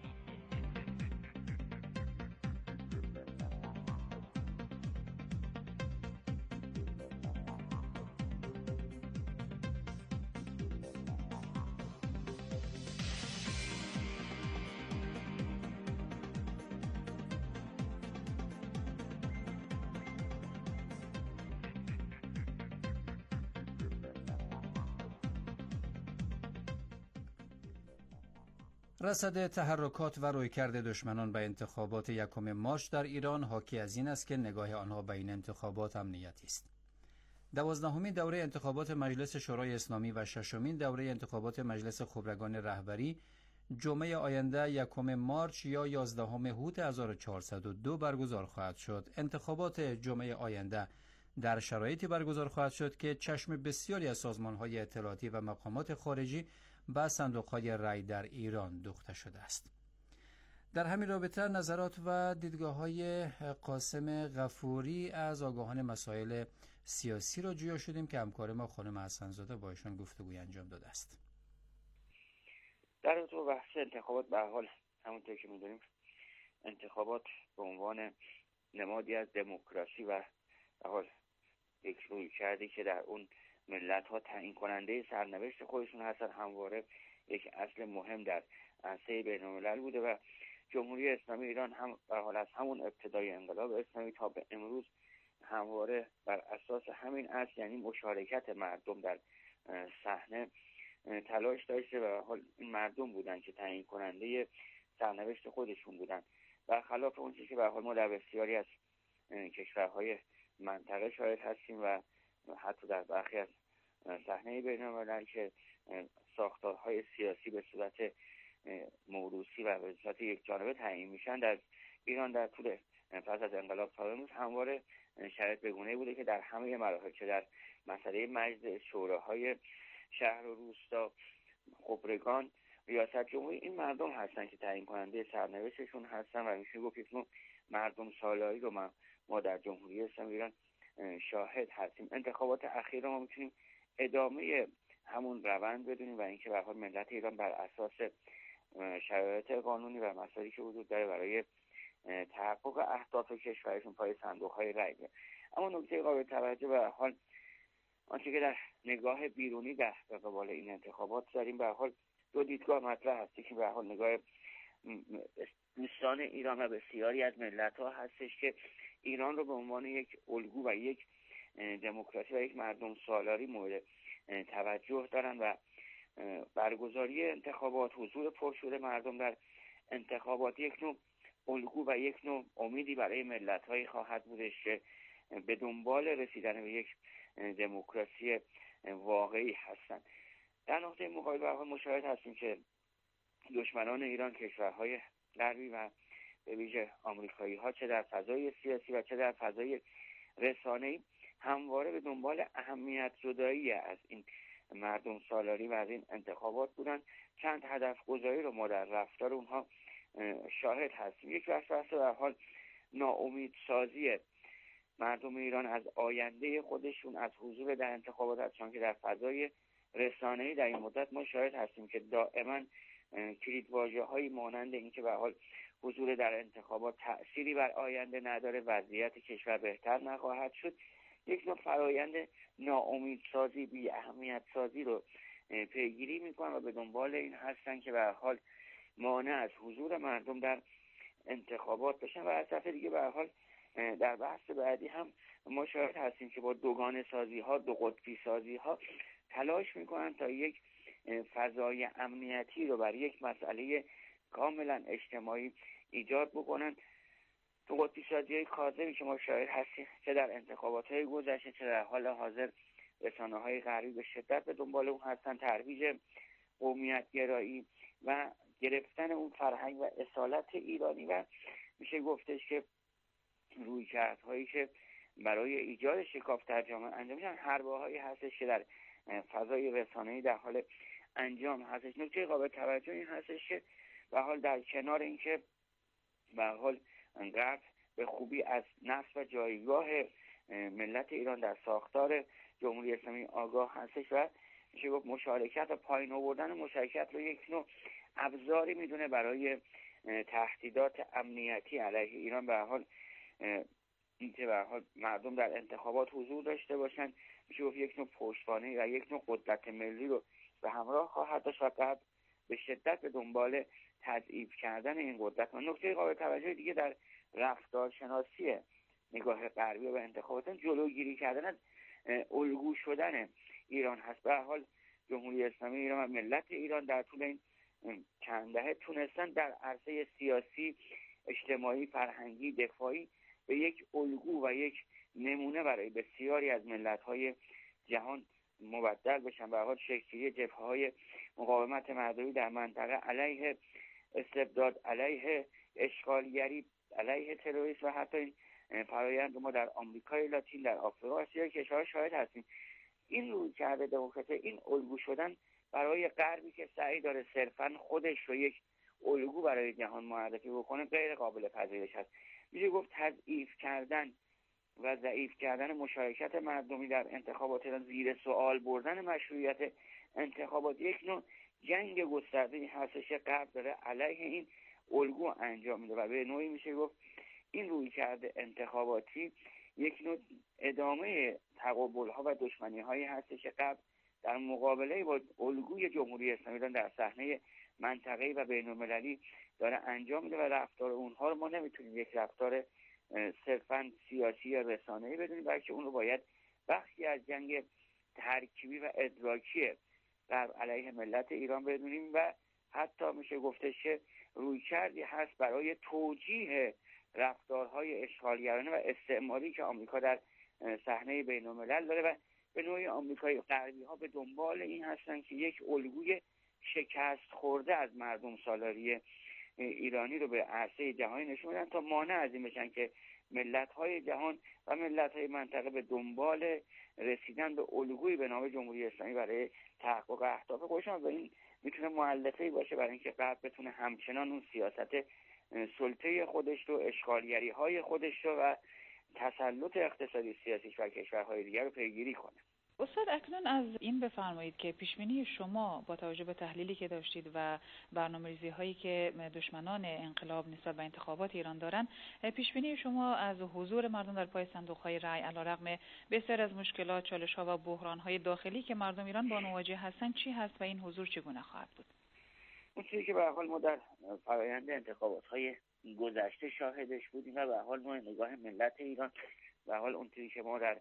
J: رصد تحرکات و رویکرد دشمنان به انتخابات یکم مارچ در ایران حاکی از این است که نگاه آنها به این انتخابات امنیتی است. دوازدهمین دوره انتخابات مجلس شورای اسلامی و ششمین دوره انتخابات مجلس خبرگان رهبری جمعه آینده یکم مارچ یا یازدهم هوت هزار و چهارصد و دو برگزار خواهد شد. انتخابات جمعه آینده در شرایطی برگزار خواهد شد که چشم بسیاری از سازمان‌های اطلاعاتی و مقامات خارجی به صندوق‌های رای در ایران دوخته شده است. در همین رابطه نظرات و دیدگاه‌های قاسم غفوری از آگاهان مسائل سیاسی را جویا شدیم که همکار ما خانم حسن‌زاده با ایشان گفتگوی انجام داده است.
P: در تو بحث انتخابات به حال همونطور که می‌دونیم انتخابات به عنوان نمادی از دموکراسی و به حال یک رویکردی که در اون ملت ها تعیین کننده سرنوشت خودشون هستن همواره یک اصل مهم در عرصه بین الملل بوده و جمهوری اسلامی ایران هم به حال از همون ابتدای انقلاب اسلامی تا به امروز همواره بر اساس همین اصل یعنی مشارکت مردم در صحنه تلاش داشته و به حال این مردم بودن که تعیین کننده سرنوشت خودشون بودن و خلاف اون چیزی که به حال ما در بسیاری از کشورهای منطقه شاهد هستیم و حتی در برخی از صحنه بین الملل که ساختارهای سیاسی به صورت موروثی و به صورت یک جانبه تعیین میشن، در ایران در طول پس از انقلاب تا امروز همواره شرایط بگونه بوده که در همه مراحل چه در مسئله مجلس، شوراهای شهر و روستا، خبرگان، ریاست جمهوری، این مردم هستن که تعیین کننده سرنوشتشون هستن و میشه گفت یک نوع مردم سالاری رو ما, ما در جمهوری اسلامی ایران شاهد هستیم. انتخابات اخیر ما میتونیم ادامه همون روند بدونیم و اینکه به هر حال ملت ایران بر اساس شرایط قانونی و مسائلی که وجود داره برای تحقق اهداف کشورشون پای صندوق‌های رای میره. اما نکته قابل توجه به هر حال آنچه که در نگاه بیرونی در قبال این انتخابات داریم به هر حال دو دیدگاه مطرح هستی که به هر حال نگاه دوستان ایران و بسیاری از ملت‌ها هستش که ایران رو به عنوان یک الگو و یک دموکراسی و یک مردم سالاری مورد توجه دارن و برگزاری انتخابات، حضور پرشور مردم در انتخابات یک نوع الگو و یک نوع امیدی برای ملت‌های خواهد بودش که به دنبال رسیدن به یک دموکراسی واقعی هستند. در نقطه مقابل به حال مشاهد هستیم که دشمنان ایران کشورهای غربی و به ویژه آمریکایی ها چه در فضای سیاسی و چه در فضای رسانه‌ای همواره به دنبال اهمیت زدایی از این مردم سالاری و از این انتخابات بودن. چند هدف گذاری رو ما در رفتار اونها شاهد هستیم. یک بحث بحث در حال ناامید سازی مردم ایران از آینده خودشون، از حضور در انتخابات هست، چون که در فضای رسانه‌ای در این مدت ما شاهد هستیم که دائما کلیدواژه‌هایی مانند این که به حال حضور در انتخابات تأثیری بر آینده نداره، وضعیت کشور بهتر نخواهد شد، یک نوع فرایند ناامیدسازی، بی اهمیت سازی رو پیگیری میکنن و به دنبال این هستن که به هر حال مانع از حضور مردم در انتخابات بشن. و از طرف دیگه به هر حال در بحث بعدی هم ما شاهد هستیم که با دوگانه سازی ها، دو قطبی سازی ها تلاش میکنن تا یک فضای امنیتی رو بر یک مسئله کاملا اجتماعی ایجاد بکنن. دو قطبی سازی های کاذبی که ما شاهد هستیم چه در انتخابات های گذشته چه در حال حاضر رسانه های غربی به شدت به دنبال اون هستن، ترویج قومیت گرایی و گرفتن اون فرهنگ و اصالت ایرانی و میشه گفتش که رویکردهایی که برای ایجاد شکاف در جامعه انجام میشن حربه‌هایی هستش که در فضای رسانه‌ای در حال انجام هستش. نکته قابل توجه این هستش که به حال در کنار اینکه به حال غرب به خوبی از نقش و جایگاه ملت ایران در ساختار جمهوری اسلامی آگاه هستش و میشه گفت مشارکت و پایین آوردن مشارکت رو یک نوع ابزاری میدونه برای تهدیدات امنیتی علیه ایران. به هر حال اینکه به هر حال مردم در انتخابات حضور داشته باشن میشه گفت یک نوع پشتوانه و یک نوع قدرت ملی رو به همراه خواهد داشت و قبل به شدت به دنبال تضعیف کردن این قدرت. و نکته قابل توجه دیگه در رفتارشناسی نگاه غربی و انتخابات جلوگیری کردن از الگو شدن ایران هست. به هر حال جمهوری اسلامی ایران و ملت ایران در طول این چند دهه تونستن در عرصه سیاسی، اجتماعی، فرهنگی، دفاعی به یک الگو و یک نمونه برای بسیاری از ملت‌های جهان مبدل بشن. به هر حال شکلی جبهه‌های مقاومت مردمی در منطقه علیه استبداد، علیه اشغالگری، علیه تروریسم و حتی این فرآیند ما در آمریکای لاتین، در آفریقا، آسیا کشورها شاهد هستیم. این رویکرد دموکراسی، این الگو شدن برای غربی که سعی داره صرفاً خودش رو یک الگو برای جهان معرفی بکنه غیر قابل پذیرش هست. میشه گفت تضعیف کردن و ضعیف کردن مشارکت مردمی در انتخابات، زیر سوال بردن مشروعیت انتخابات یک نوع جنگ گسترده‌ای هستش که غرب داره علیه این الگو انجام میده و به نوعی میشه گفت این رویکرد انتخاباتی یک نوع ادامه تقابل‌ها و دشمنی‌هایی هستش که غرب در مقابله با الگوی جمهوری اسلامی در صحنه منطقه‌ای و بین‌المللی داره انجام میده و رفتار اونها رو ما نمیتونیم یک رفتار صرفاً سیاسی یا رسانه‌ای بدونیم، بلکه اون رو باید بخشی از جنگ ترکیبی و ادراکی در علیه ملت ایران بدونیم و حتی میشه گفتش که رویکردی هست برای توجیه رفتارهای اشغالگرانه و استعماری که آمریکا در صحنه بین‌الملل داره و به نوعی آمریکایی غربی ها به دنبال این هستن که یک الگوی شکست خورده از مردم سالاری ایرانی رو به عرصه جهانی نشون بدن تا مانع از این بشن که ملت‌های جهان و ملت‌های منطقه به دنبال رسیدن به الگویی به نام جمهوری اسلامی برای تحقق اهداف خودشون. و این میتونه مؤلفه‌ای باشه برای اینکه غرب بتونه همچنان اون سیاست سلطه خودش رو، اشغالگری‌های خودش رو و تسلط اقتصادی سیاسیش و کشورهای دیگر رو پیگیری کنه.
Q: استاد اکنون از این بفرمایید که پیشبینی شما با توجه به تحلیلی که داشتید و برنامه‌ریزی هایی که دشمنان انقلاب نسبت به انتخابات ایران دارن، پیشبینی شما از حضور مردم در پای صندوق‌های رای علیرغم بسیار از مشکلات، چالش‌ها و بحران‌های داخلی که مردم ایران با آن مواجه هستند چی هست و این حضور چگونه خواهد بود؟
P: اون چیزی که به هر حال ما در فرآیند انتخابات‌های گذشته شاهدش بودیم و به هر حال نوع نگاه ملت ایران به هر حال اون چیزی که ما در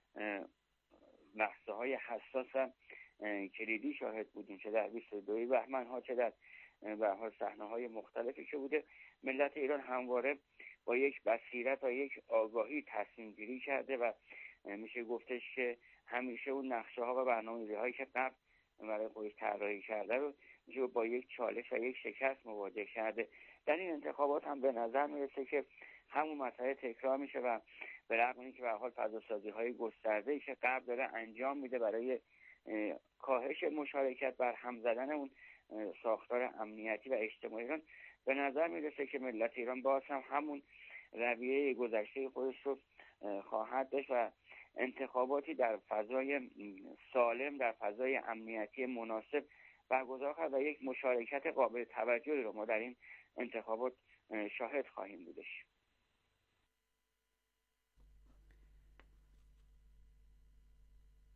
P: لحظه های حساس هم کلیدی شاهد بودیم، چه در بیست و دو بهمن ها چه در به هر حال صحنه های مختلفی که بوده، ملت ایران همواره با یک بصیرت و یک آگاهی تصمیم گیری کرده و میشه گفتش که همیشه اون نقشه ها و برنامه‌ریزی هایی که قبل برای خودش طراحی کرده رو میشه با یک چالش و یک شکست مواجه کرده. در این انتخابات هم به نظر میرسه که همون مسئله تکرار میشه و به رغم اینکه به هر حال فضاسازی های گسترده‌ای که قبل داره انجام میده برای کاهش مشارکت بر هم زدن اون ساختار امنیتی و اجتماعی ایران، به نظر میرسه که ملت ایران باز هم همون رویه گذشته خودش رو خواهد داشت و انتخاباتی در فضای سالم، در فضای امنیتی مناسب برگزار کرد و یک مشارکت قابل توجهی رو ما در این انتخابات شاهد خواهیم بودش.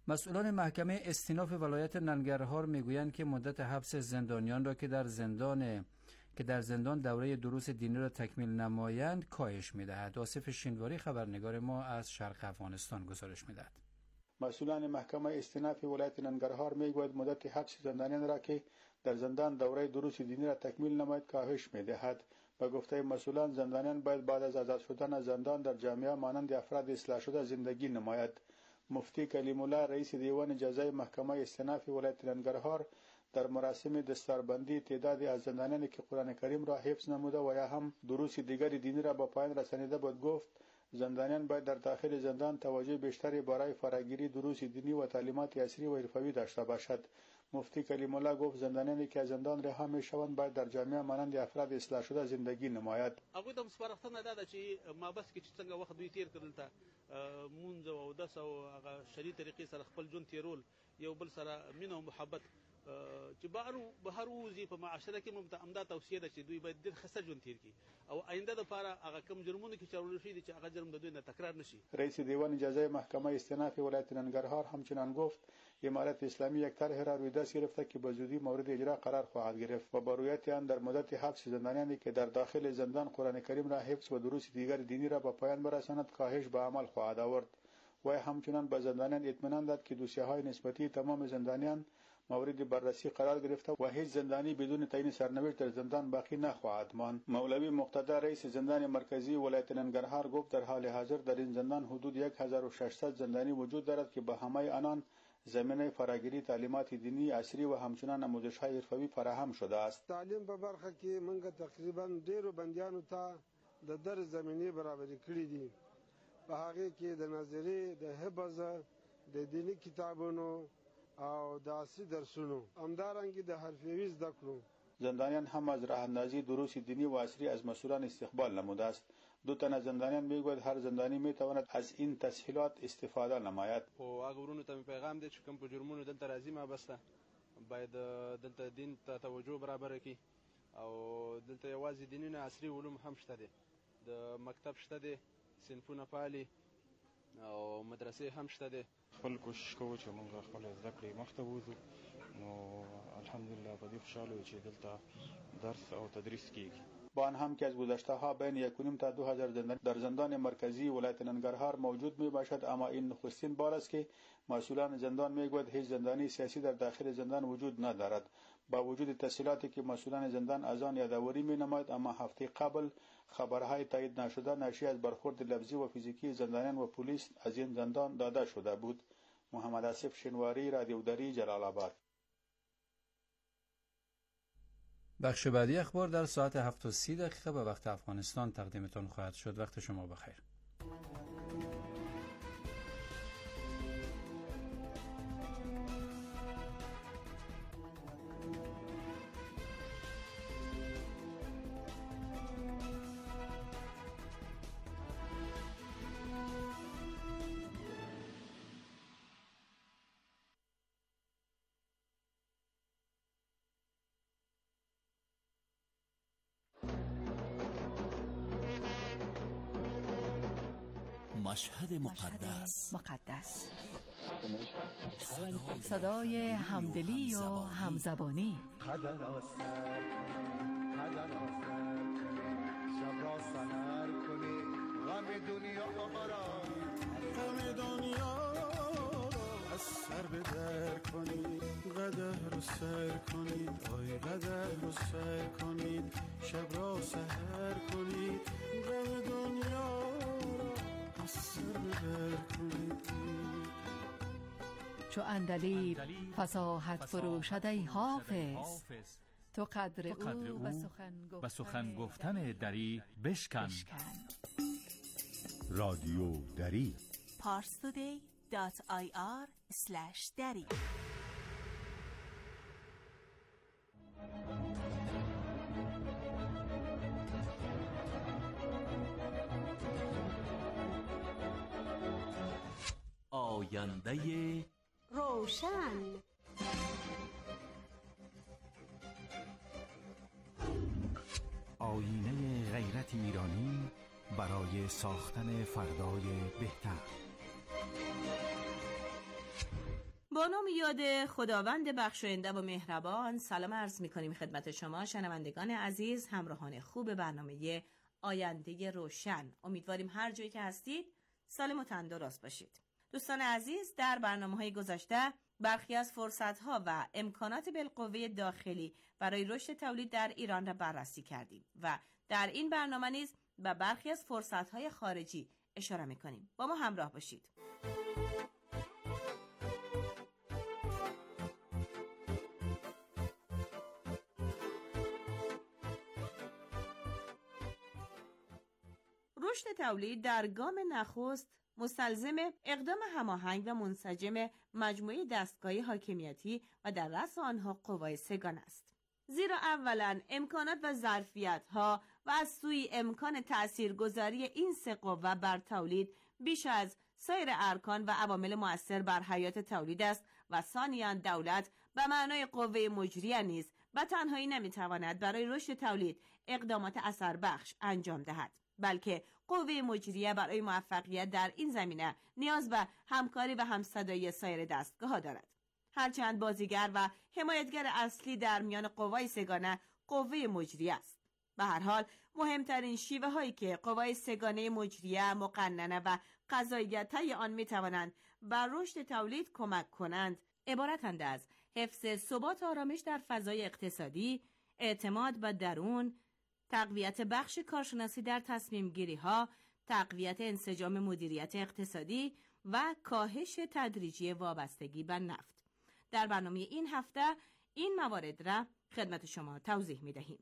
J: مسئولان محکمه استیناف ولایت ننگرهار میگویند که مدت حبس زندانیان را که در زندان که در زندان دوره دروس دینی را تکمیل نمایند کاهش می‌دهد. آصف شینواری خبرنگار ما از شرق افغانستان گزارش می‌دهد.
R: مسئولان محکمه استیناف ولایت ننگرهار میگویند مدت حبس زندانیان را که در زندان دوره دروس دینی را تکمیل نماید کاهش می‌دهد. به گفته مسئولان زندانیان باید بعد از آزاد شدن از زندان در جامعه مانند افراد اصلاح شده زندگی نماید. مفتی کلیم الله رئیس دیوان جزای محکمه استیناف ولایت ننگرهار در مراسم دستاربندی تعدادی از زندانیانی که قرآن کریم را حفظ نموده و یا هم دروس دیگر دینی را به پایان رسانیده بود گفت زندانیان باید در داخل زندان توجه بیشتری برای فراگیری دروس دینی و تعلیمات عصری و حرفوی داشته باشد. مفتی کلیم الله گفت زندانیانی که از زندان رها میشوند باید در جامعه مانند افراد اصلاح شده زندگی نماید.
S: هغوی ته سپارښتنه دا ده چې مابس کې چې څنګه وخت دوی تیر کړل ته مونځ او اودس او هغه شرعي طریقې سره خپل ژوند تیرول یو بل سره مینه او محبت چې بهر بهر وځي په معاشره کې ممته امدا توصیه ده چې دوی باید ډېر ښه ژوند تیر کړي او آینده لپاره هغه کم جرمونه کې چارول شي چې هغه جرم د دوی نه تکرار نشي. رئیس دیوان جزای محکمه استیناف ولایت ننگرهار همچنان گفت امارت اسلامی یک طرح را روی دست گرفته که به زودی مورد اجرا قرار خواهد گرفت و با رویت آن در مدت حبس زندانیانی که در داخل زندان قرآن کریم را حفظ و دروس دیگر دینی را به پایان برساند کاهش به عمل خواهد آورد. و همچنان به زندانیان اطمینان داد که دوسیه‌های نسبتی تمام زندانیان مورد بررسی قرار گرفته و هیچ زندانی بدون تعیین سرنوشت در زندان باقی نخواهد ماند. مولوی مقتدا رئیس زندان مرکزی ولایت ننگرهار گفت در حال حاضر در این زندان حدود یک هزار و ششصد زندانی وجود دارد که به همه آنان زمینه فراگیری تعلیمات دینی عصری و همچنان آموزش‌های حرفوی فراهم شده است.
T: تعلیم په برخه کې موږ تقریبا ډیرو بندیانو ته د در زمینه برابرې کړې دي. په هغه کې د نظری د حفظ د دینی کتابونو او د عصري درسونو همدارنګه د حرفوي زده کړو.
R: زندانیان هم از راه اندازی دروس دینی و عصری از مسئولان استقبال نموده است. دو تن از زندانیان میگوید هر زندانی میتواند از این تسهیلات استفاده نماید.
U: او هغه ورونو ته پیغام دی چې کوم په جرمونو دلته راځي ما بسته باید دلته دین ته توجه برابر کړي او دلته یوازې دیني نه عصري علوم هم شته دي. د مکتب شته دي، صنفونه فعالي او مدرسې هم شته دي.
V: خپل کوشش کوو چې موږ خپل زده کړې مخته وځو. نو الحمدلله په دې خوشاله یو چې دلته درس او تدریس کیږي.
R: با آن هم که از گذشته ها بین یک و نیم تا دو هزار زندانی در زندان مرکزی ولایت ننگرهار موجود می باشد، اما این نخستین بار است که مسئولان زندان میگوید هیچ زندانی سیاسی در داخل زندان وجود ندارد. با وجود تسهیلاتی که مسئولان زندان از آن یادآوری می نماید، اما هفته قبل خبرهای تایید نشده ناشی از برخورد لفظی و فیزیکی زندانیان و پلیس از این زندان داده شده بود. محمد آصف شینواری، رادیو دری، جلال آباد.
J: بخش بعدی اخبار در ساعت هفت و سی دقیقه به وقت افغانستان تقدیمتان خواهد شد. وقت شما بخیر.
L: مشهد مقدس
W: مقدس صدای همدلی و همزبانی.
X: قدر آسر قدر آسر شب را سهر کنی غم دنیا را غم دنیا را از سر به در کنی قدر رو سر کنید آی قدر رو سر کنید شب را سهر کنید غم دنیا
W: چو اندلیب فصاحت فروشد ای حافظ تو قدر او و سخن
Y: گفتن دری بشکن.
Z: رادیو دری
K: parstoday dot i r slash dari.
L: آینده
K: روشن.
Y: آینه غیرت ایرانی برای ساختن فردای بهتر.
K: با نام یاد خداوند بخشاینده و مهربان سلام عرض می‌کنیم خدمت شما شنوندگان عزیز، همراهان خوب برنامه آینده روشن. امیدواریم هر جایی که هستید سالم و تندرست باشید. دوستان عزیز، در برنامه‌های گذشته برخی از فرصت‌ها و امکانات بالقوه داخلی برای رشد تولید در ایران را بررسی کردیم و در این برنامه نیز به برخی از فرصت‌های خارجی اشاره می‌کنیم. با ما همراه باشید. رشد تولید در گام نخست مستلزم اقدام هماهنگ و منسجم مجموعه دستگاه‌های حاکمیتی و در رأس آنها قوای سگان است. زیرا اولا امکانات و ظرفیت‌ها و از سوی امکان تأثیرگذاری این سه قوه بر تولید بیش از سایر ارکان و عوامل مؤثر بر حیات تولید است و ثانیاً دولت به معنای قوه مجریه نیز به تنهایی نمی‌تواند برای رشد تولید اقدامات اثر بخش انجام دهد، بلکه قوه مجریه برای موفقیت در این زمینه نیاز به همکاری و همصدایی سایر دستگاه‌ها دارد. هرچند بازیگر و حمایتگر اصلی در میان قوای سگانه قوه مجریه است. به هر حال مهمترین شیوه هایی که قوای سگانه مجریه، مقننه و قضاییتی آن می توانند بر رشد تولید کمک کنند عبارتند از حفظ ثبات آرامش در فضای اقتصادی، اعتماد به درون، تقویت بخش کارشناسی در تصمیم گیری ها، تقویت انسجام مدیریت اقتصادی و کاهش تدریجی وابستگی به نفت. در برنامه این هفته این موارد را خدمت شما توضیح می دهیم.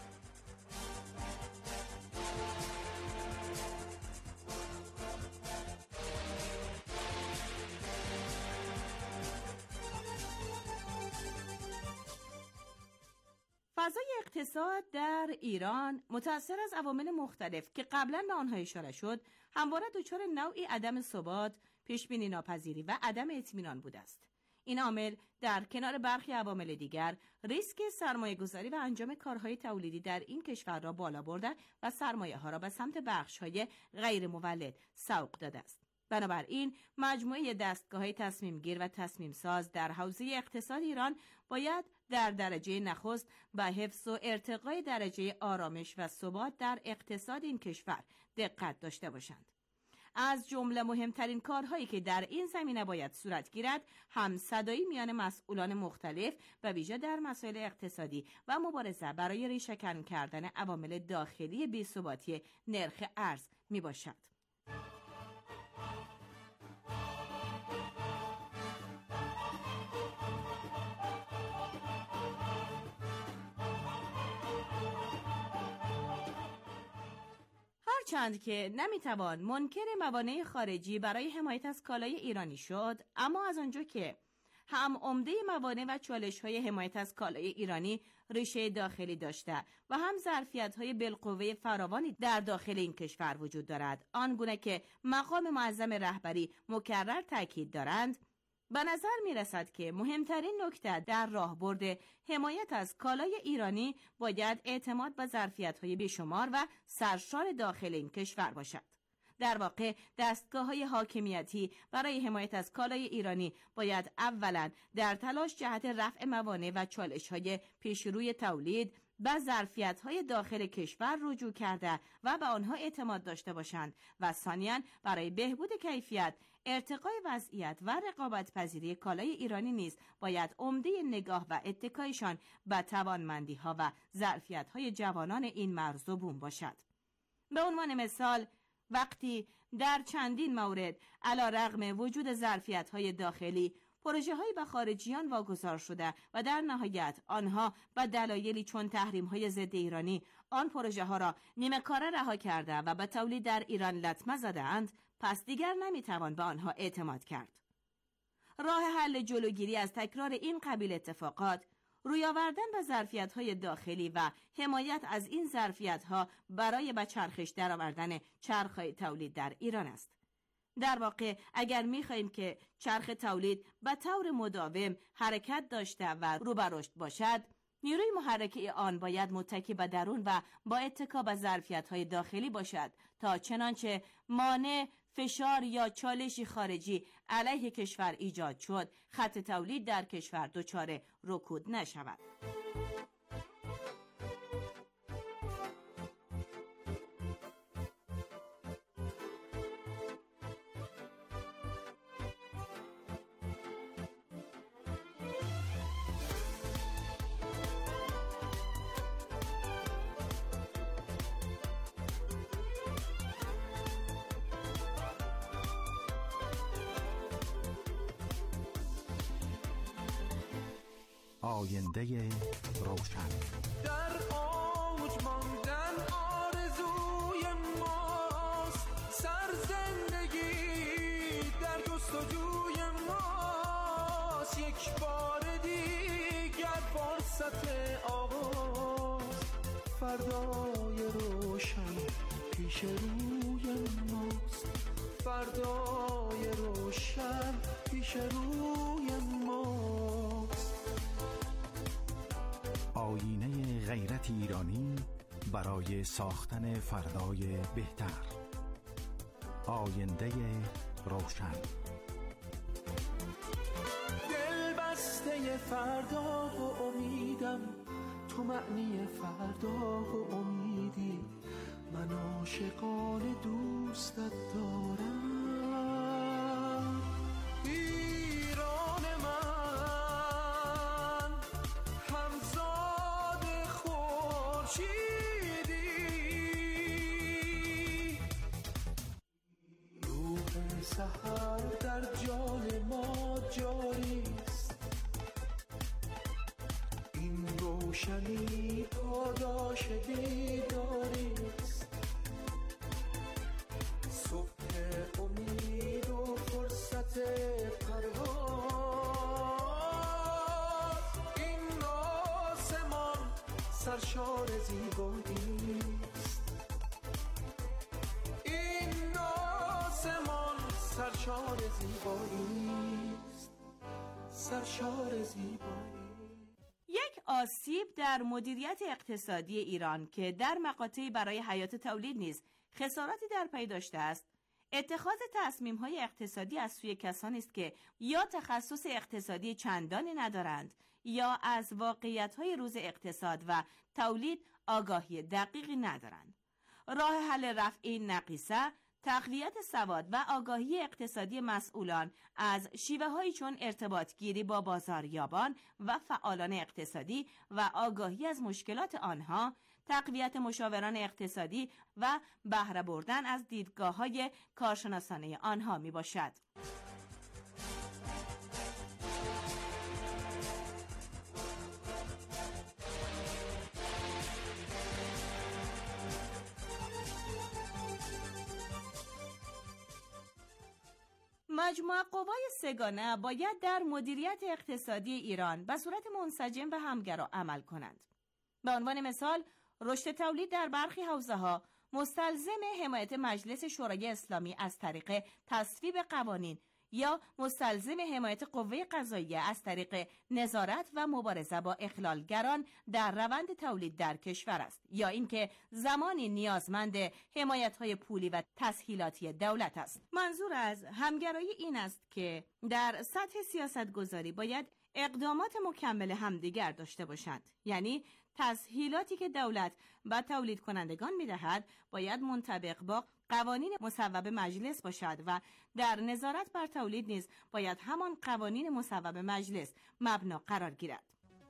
K: فضای اقتصاد در ایران متأثر از عوامل مختلف که قبلا به آنها اشاره شد، همواره دچار نوعی عدم ثبات، پیشبینی ناپذیری و عدم اطمینان بوده است. این عامل در کنار برخی عوامل دیگر ریسک سرمایه گذاری و انجام کارهای تولیدی در این کشور را بالا برده و سرمایه ها را به سمت بخش های غیر مولد سوق داده است. بنابراین مجموعه دستگاه‌های تصمیم گیر و تصمیم ساز در حوزه اقتصاد ایران باید در درجه نخست به حفظ و ارتقای درجه آرامش و ثبات در اقتصاد این کشور دقت داشته باشند. از جمله مهمترین کارهایی که در این زمینه باید صورت گیرد، همصدایی میان مسئولان مختلف و ویژه در مسائل اقتصادی و مبارزه برای ریشه‌کن کردن عوامل داخلی بی‌ثباتی نرخ ارز می باشد. هرچند که نمیتوان منکر موانع خارجی برای حمایت از کالای ایرانی شد، اما از آنجا که هم عمده موانع و چالش‌های حمایت از کالای ایرانی ریشه داخلی داشته و هم ظرفیت‌های بالقوه فراوانی در داخل این کشور وجود دارد، آنگونه که مقام معظم رهبری مکرر تاکید دارند، به نظر می رسد که مهمترین نکته در راهبرد حمایت از کالای ایرانی باید اعتماد به ظرفیت‌های بیشمار و سرشار داخل این کشور باشد. در واقع دستگاه‌های حاکمیتی برای حمایت از کالای ایرانی باید اولاً در تلاش جهت رفع موانع و چالش‌های پیشروی تولید به ظرفیت‌های داخل کشور رجوع کرده و به آنها اعتماد داشته باشند و ثانیاً برای بهبود کیفیت، ارتقای وضعیت و رقابت پذیری کالای ایرانی نیز باید عمده نگاه و اتکایشان به توانمندی‌ها و ظرفیت‌های جوانان این مرز و بوم باشد. به عنوان مثال، وقتی در چندین مورد علی‌رغم وجود ظرفیت‌های داخلی پروژه‌هایی به خارجیان واگذار شده و در نهایت آنها به دلایلی چون تحریم‌های ضد ایرانی آن پروژه‌ها را نیمه کاره رها کرده و به تولید در ایران لطمه زده‌اند، پس دیگر نمی‌توان به آنها اعتماد کرد. راه حل جلوگیری از تکرار این قبیل اتفاقات، روی آوردن به ظرفیت‌های داخلی و حمایت از این ظرفیت‌ها برای به چرخش درآوردن چرخ‌های تولید در ایران است. در واقع اگر می‌خواهیم که چرخ تولید به طور مداوم حرکت داشته و رو به رشد باشد، نیروی محرکه آن باید متکی به درون و با اتکا به ظرفیت‌های داخلی باشد تا چنانچه مانع فشار یا چالشی خارجی علیه کشور ایجاد شد، خط تولید در کشور دچار رکود نشود.
Y: آینده روشن.
A: در اوج ماندن آرزوی ماست، سرزندگی در جستجوی ماست، یک بار دیگر فرصت آغاز، فردای روشن پیش روی ماست، فردای روشن پیش روی ماست.
Y: آینه غیرت ایرانی برای ساختن فردای بهتر. آینده روشن.
A: دل بسته فردا و امیدم، تو معنی فردا و امیدی، من عاشقانه دوستت دارم. ایران من همزاد خورشیدی، روح سحر در جان ما جاریست، این روشنی پاداش بیداریست. صبح امید و فرصت پرواز، این آسمان سرشار زیباییست، این آسمان سرشار زیباییست، سرشار زیبایی.
K: یک آسیب در مدیریت اقتصادی ایران که در مقاطعی برای حیات تولید نیز خساراتی در پی داشته است، اتخاذ تصمیم‌های اقتصادی از سوی کسانی است که یا تخصص اقتصادی چندانی ندارند یا از واقعیت‌های روز اقتصاد و تولید آگاهی دقیقی ندارند. راه حل رفع این نقیصه تقویت سواد و آگاهی اقتصادی مسئولان از شیوه‌هایی چون ارتباط گیری با بازاریابان و فعالان اقتصادی و آگاهی از مشکلات آنها، تقویت مشاوران اقتصادی و بهره بردن از دیدگاه‌های کارشناسانه آنها میباشد. مجموعه قوای سگانه باید در مدیریت اقتصادی ایران به صورت منسجم و همگرا عمل کنند. به عنوان مثال، رشد تولید در برخی حوزه‌ها مستلزم حمایت مجلس شورای اسلامی از طریق تصویب قوانین یا مستلزم حمایت قوه قضاییه از طریق نظارت و مبارزه با اخلالگران در روند تولید در کشور است، یا اینکه زمانی نیازمند حمایت‌های پولی و تسهیلاتی دولت است. منظور از همگرایی این است که در سطح سیاستگذاری باید اقدامات مکمل همدیگر داشته باشند، یعنی تسهیلاتی که دولت به تولید کنندگان می‌دهد باید منطبق با قوانین مصوب مجلس باشد و در نظارت بر تولید نیز باید همان قوانین مصوب مجلس مبنا قرار گیرد.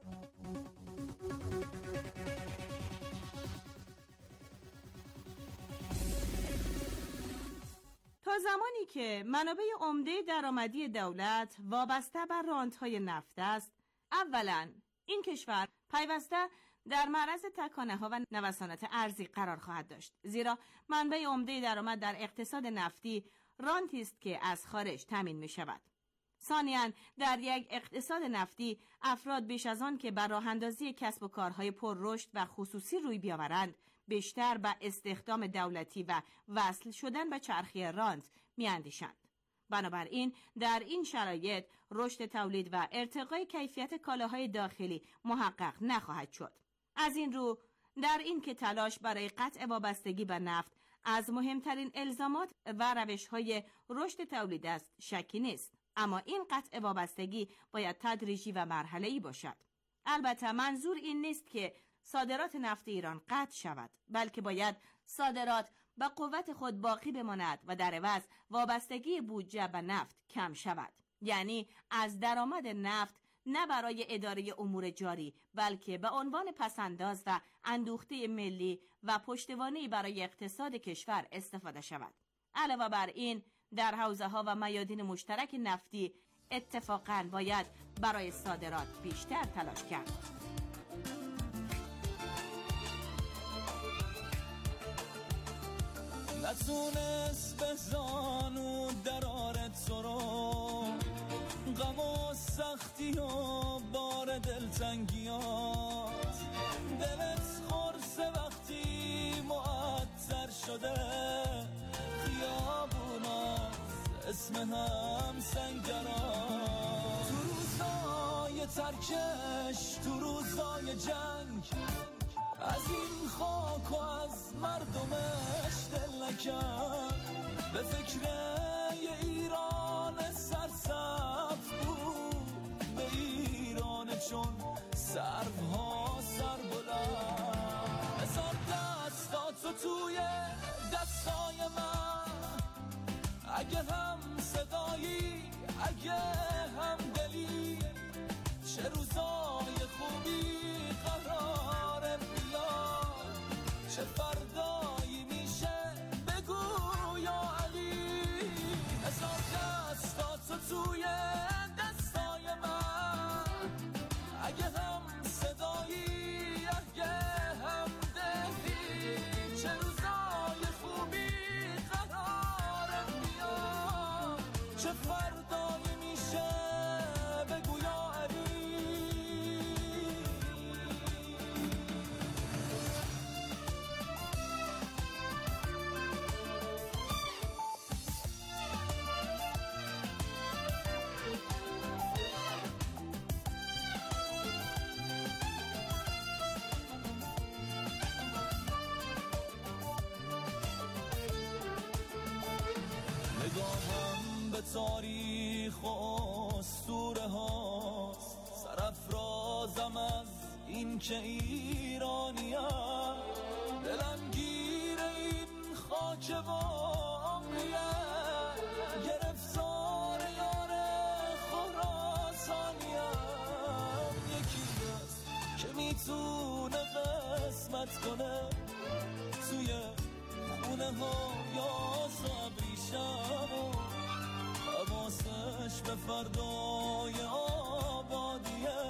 K: تا زمانی که منابع عمده درآمدی دولت وابسته بر رانت‌های نفت است، اولاً این کشور پیوسته در معرض تکانه‌ها و نوسانات ارزی قرار خواهد داشت، زیرا منبع عمده درآمد در اقتصاد نفتی رانتی است که از خارج تامین می شود. ثانیاً در یک اقتصاد نفتی افراد بیش از آن که بر راه اندازی کسب و کارهای پررشد و خصوصی روی بیاورند، بیشتر به استخدام دولتی و وصل شدن به چرخه رانت می اندیشند. بنابراین در این شرایط رشد تولید و ارتقای کیفیت کالاهای داخلی محقق نخواهد شد. از این رو در این که تلاش برای قطع وابستگی به نفت از مهمترین الزامات و روش‌های رشد تولید است شکی نیست، اما این قطع وابستگی باید تدریجی و مرحله‌ای باشد. البته منظور این نیست که صادرات نفت ایران قطع شود، بلکه باید صادرات به قوت خود باقی بماند و در عوض وابستگی بودجه به نفت کم شود. یعنی از درآمد نفت نه برای اداره امور جاری بلکه به عنوان پسنداز و اندوخته ملی و پشتوانه‌ای برای اقتصاد کشور استفاده شود. علاوه بر این در حوزه‌ها و میادین مشترک نفتی اتفاقاً باید برای صادرات بیشتر تلاش کرد.
A: نتونست به زانو درارت تو رو، غم و سختی و بار دلتنگیات، دلت خورسه وقتی معطر شده خیابونات اسم هم سنگرات. تو روزای ترکش، تو روزای جنگ، از این خاک و از مردمش دل نکرد، به فکر یه ایران سرسبز بود، به ایران چون سروها سر بلند. بذار دستاتو توی دستای من، اگه هم صدایی اگه هم دلی، چه روزای خوبی قراره بیاد، چه فردایی میشه بگو یا علی. هزار دستاتو توی دستای من، اگه هم صدایی اگه هم دلی، چه روزای خوبی قراره بیاد، چه فردایی میشه بگو یا علی. نگاهم به تاریخ و اسطوره هاست، سرافرازم از این که ایرانیم، دلم گیر این خاک عمریه، گرفتار یار خراسانیم. یکی هست که میتونه قسمت کنه توی خونه ها یا صبریشم، حواسش به فردای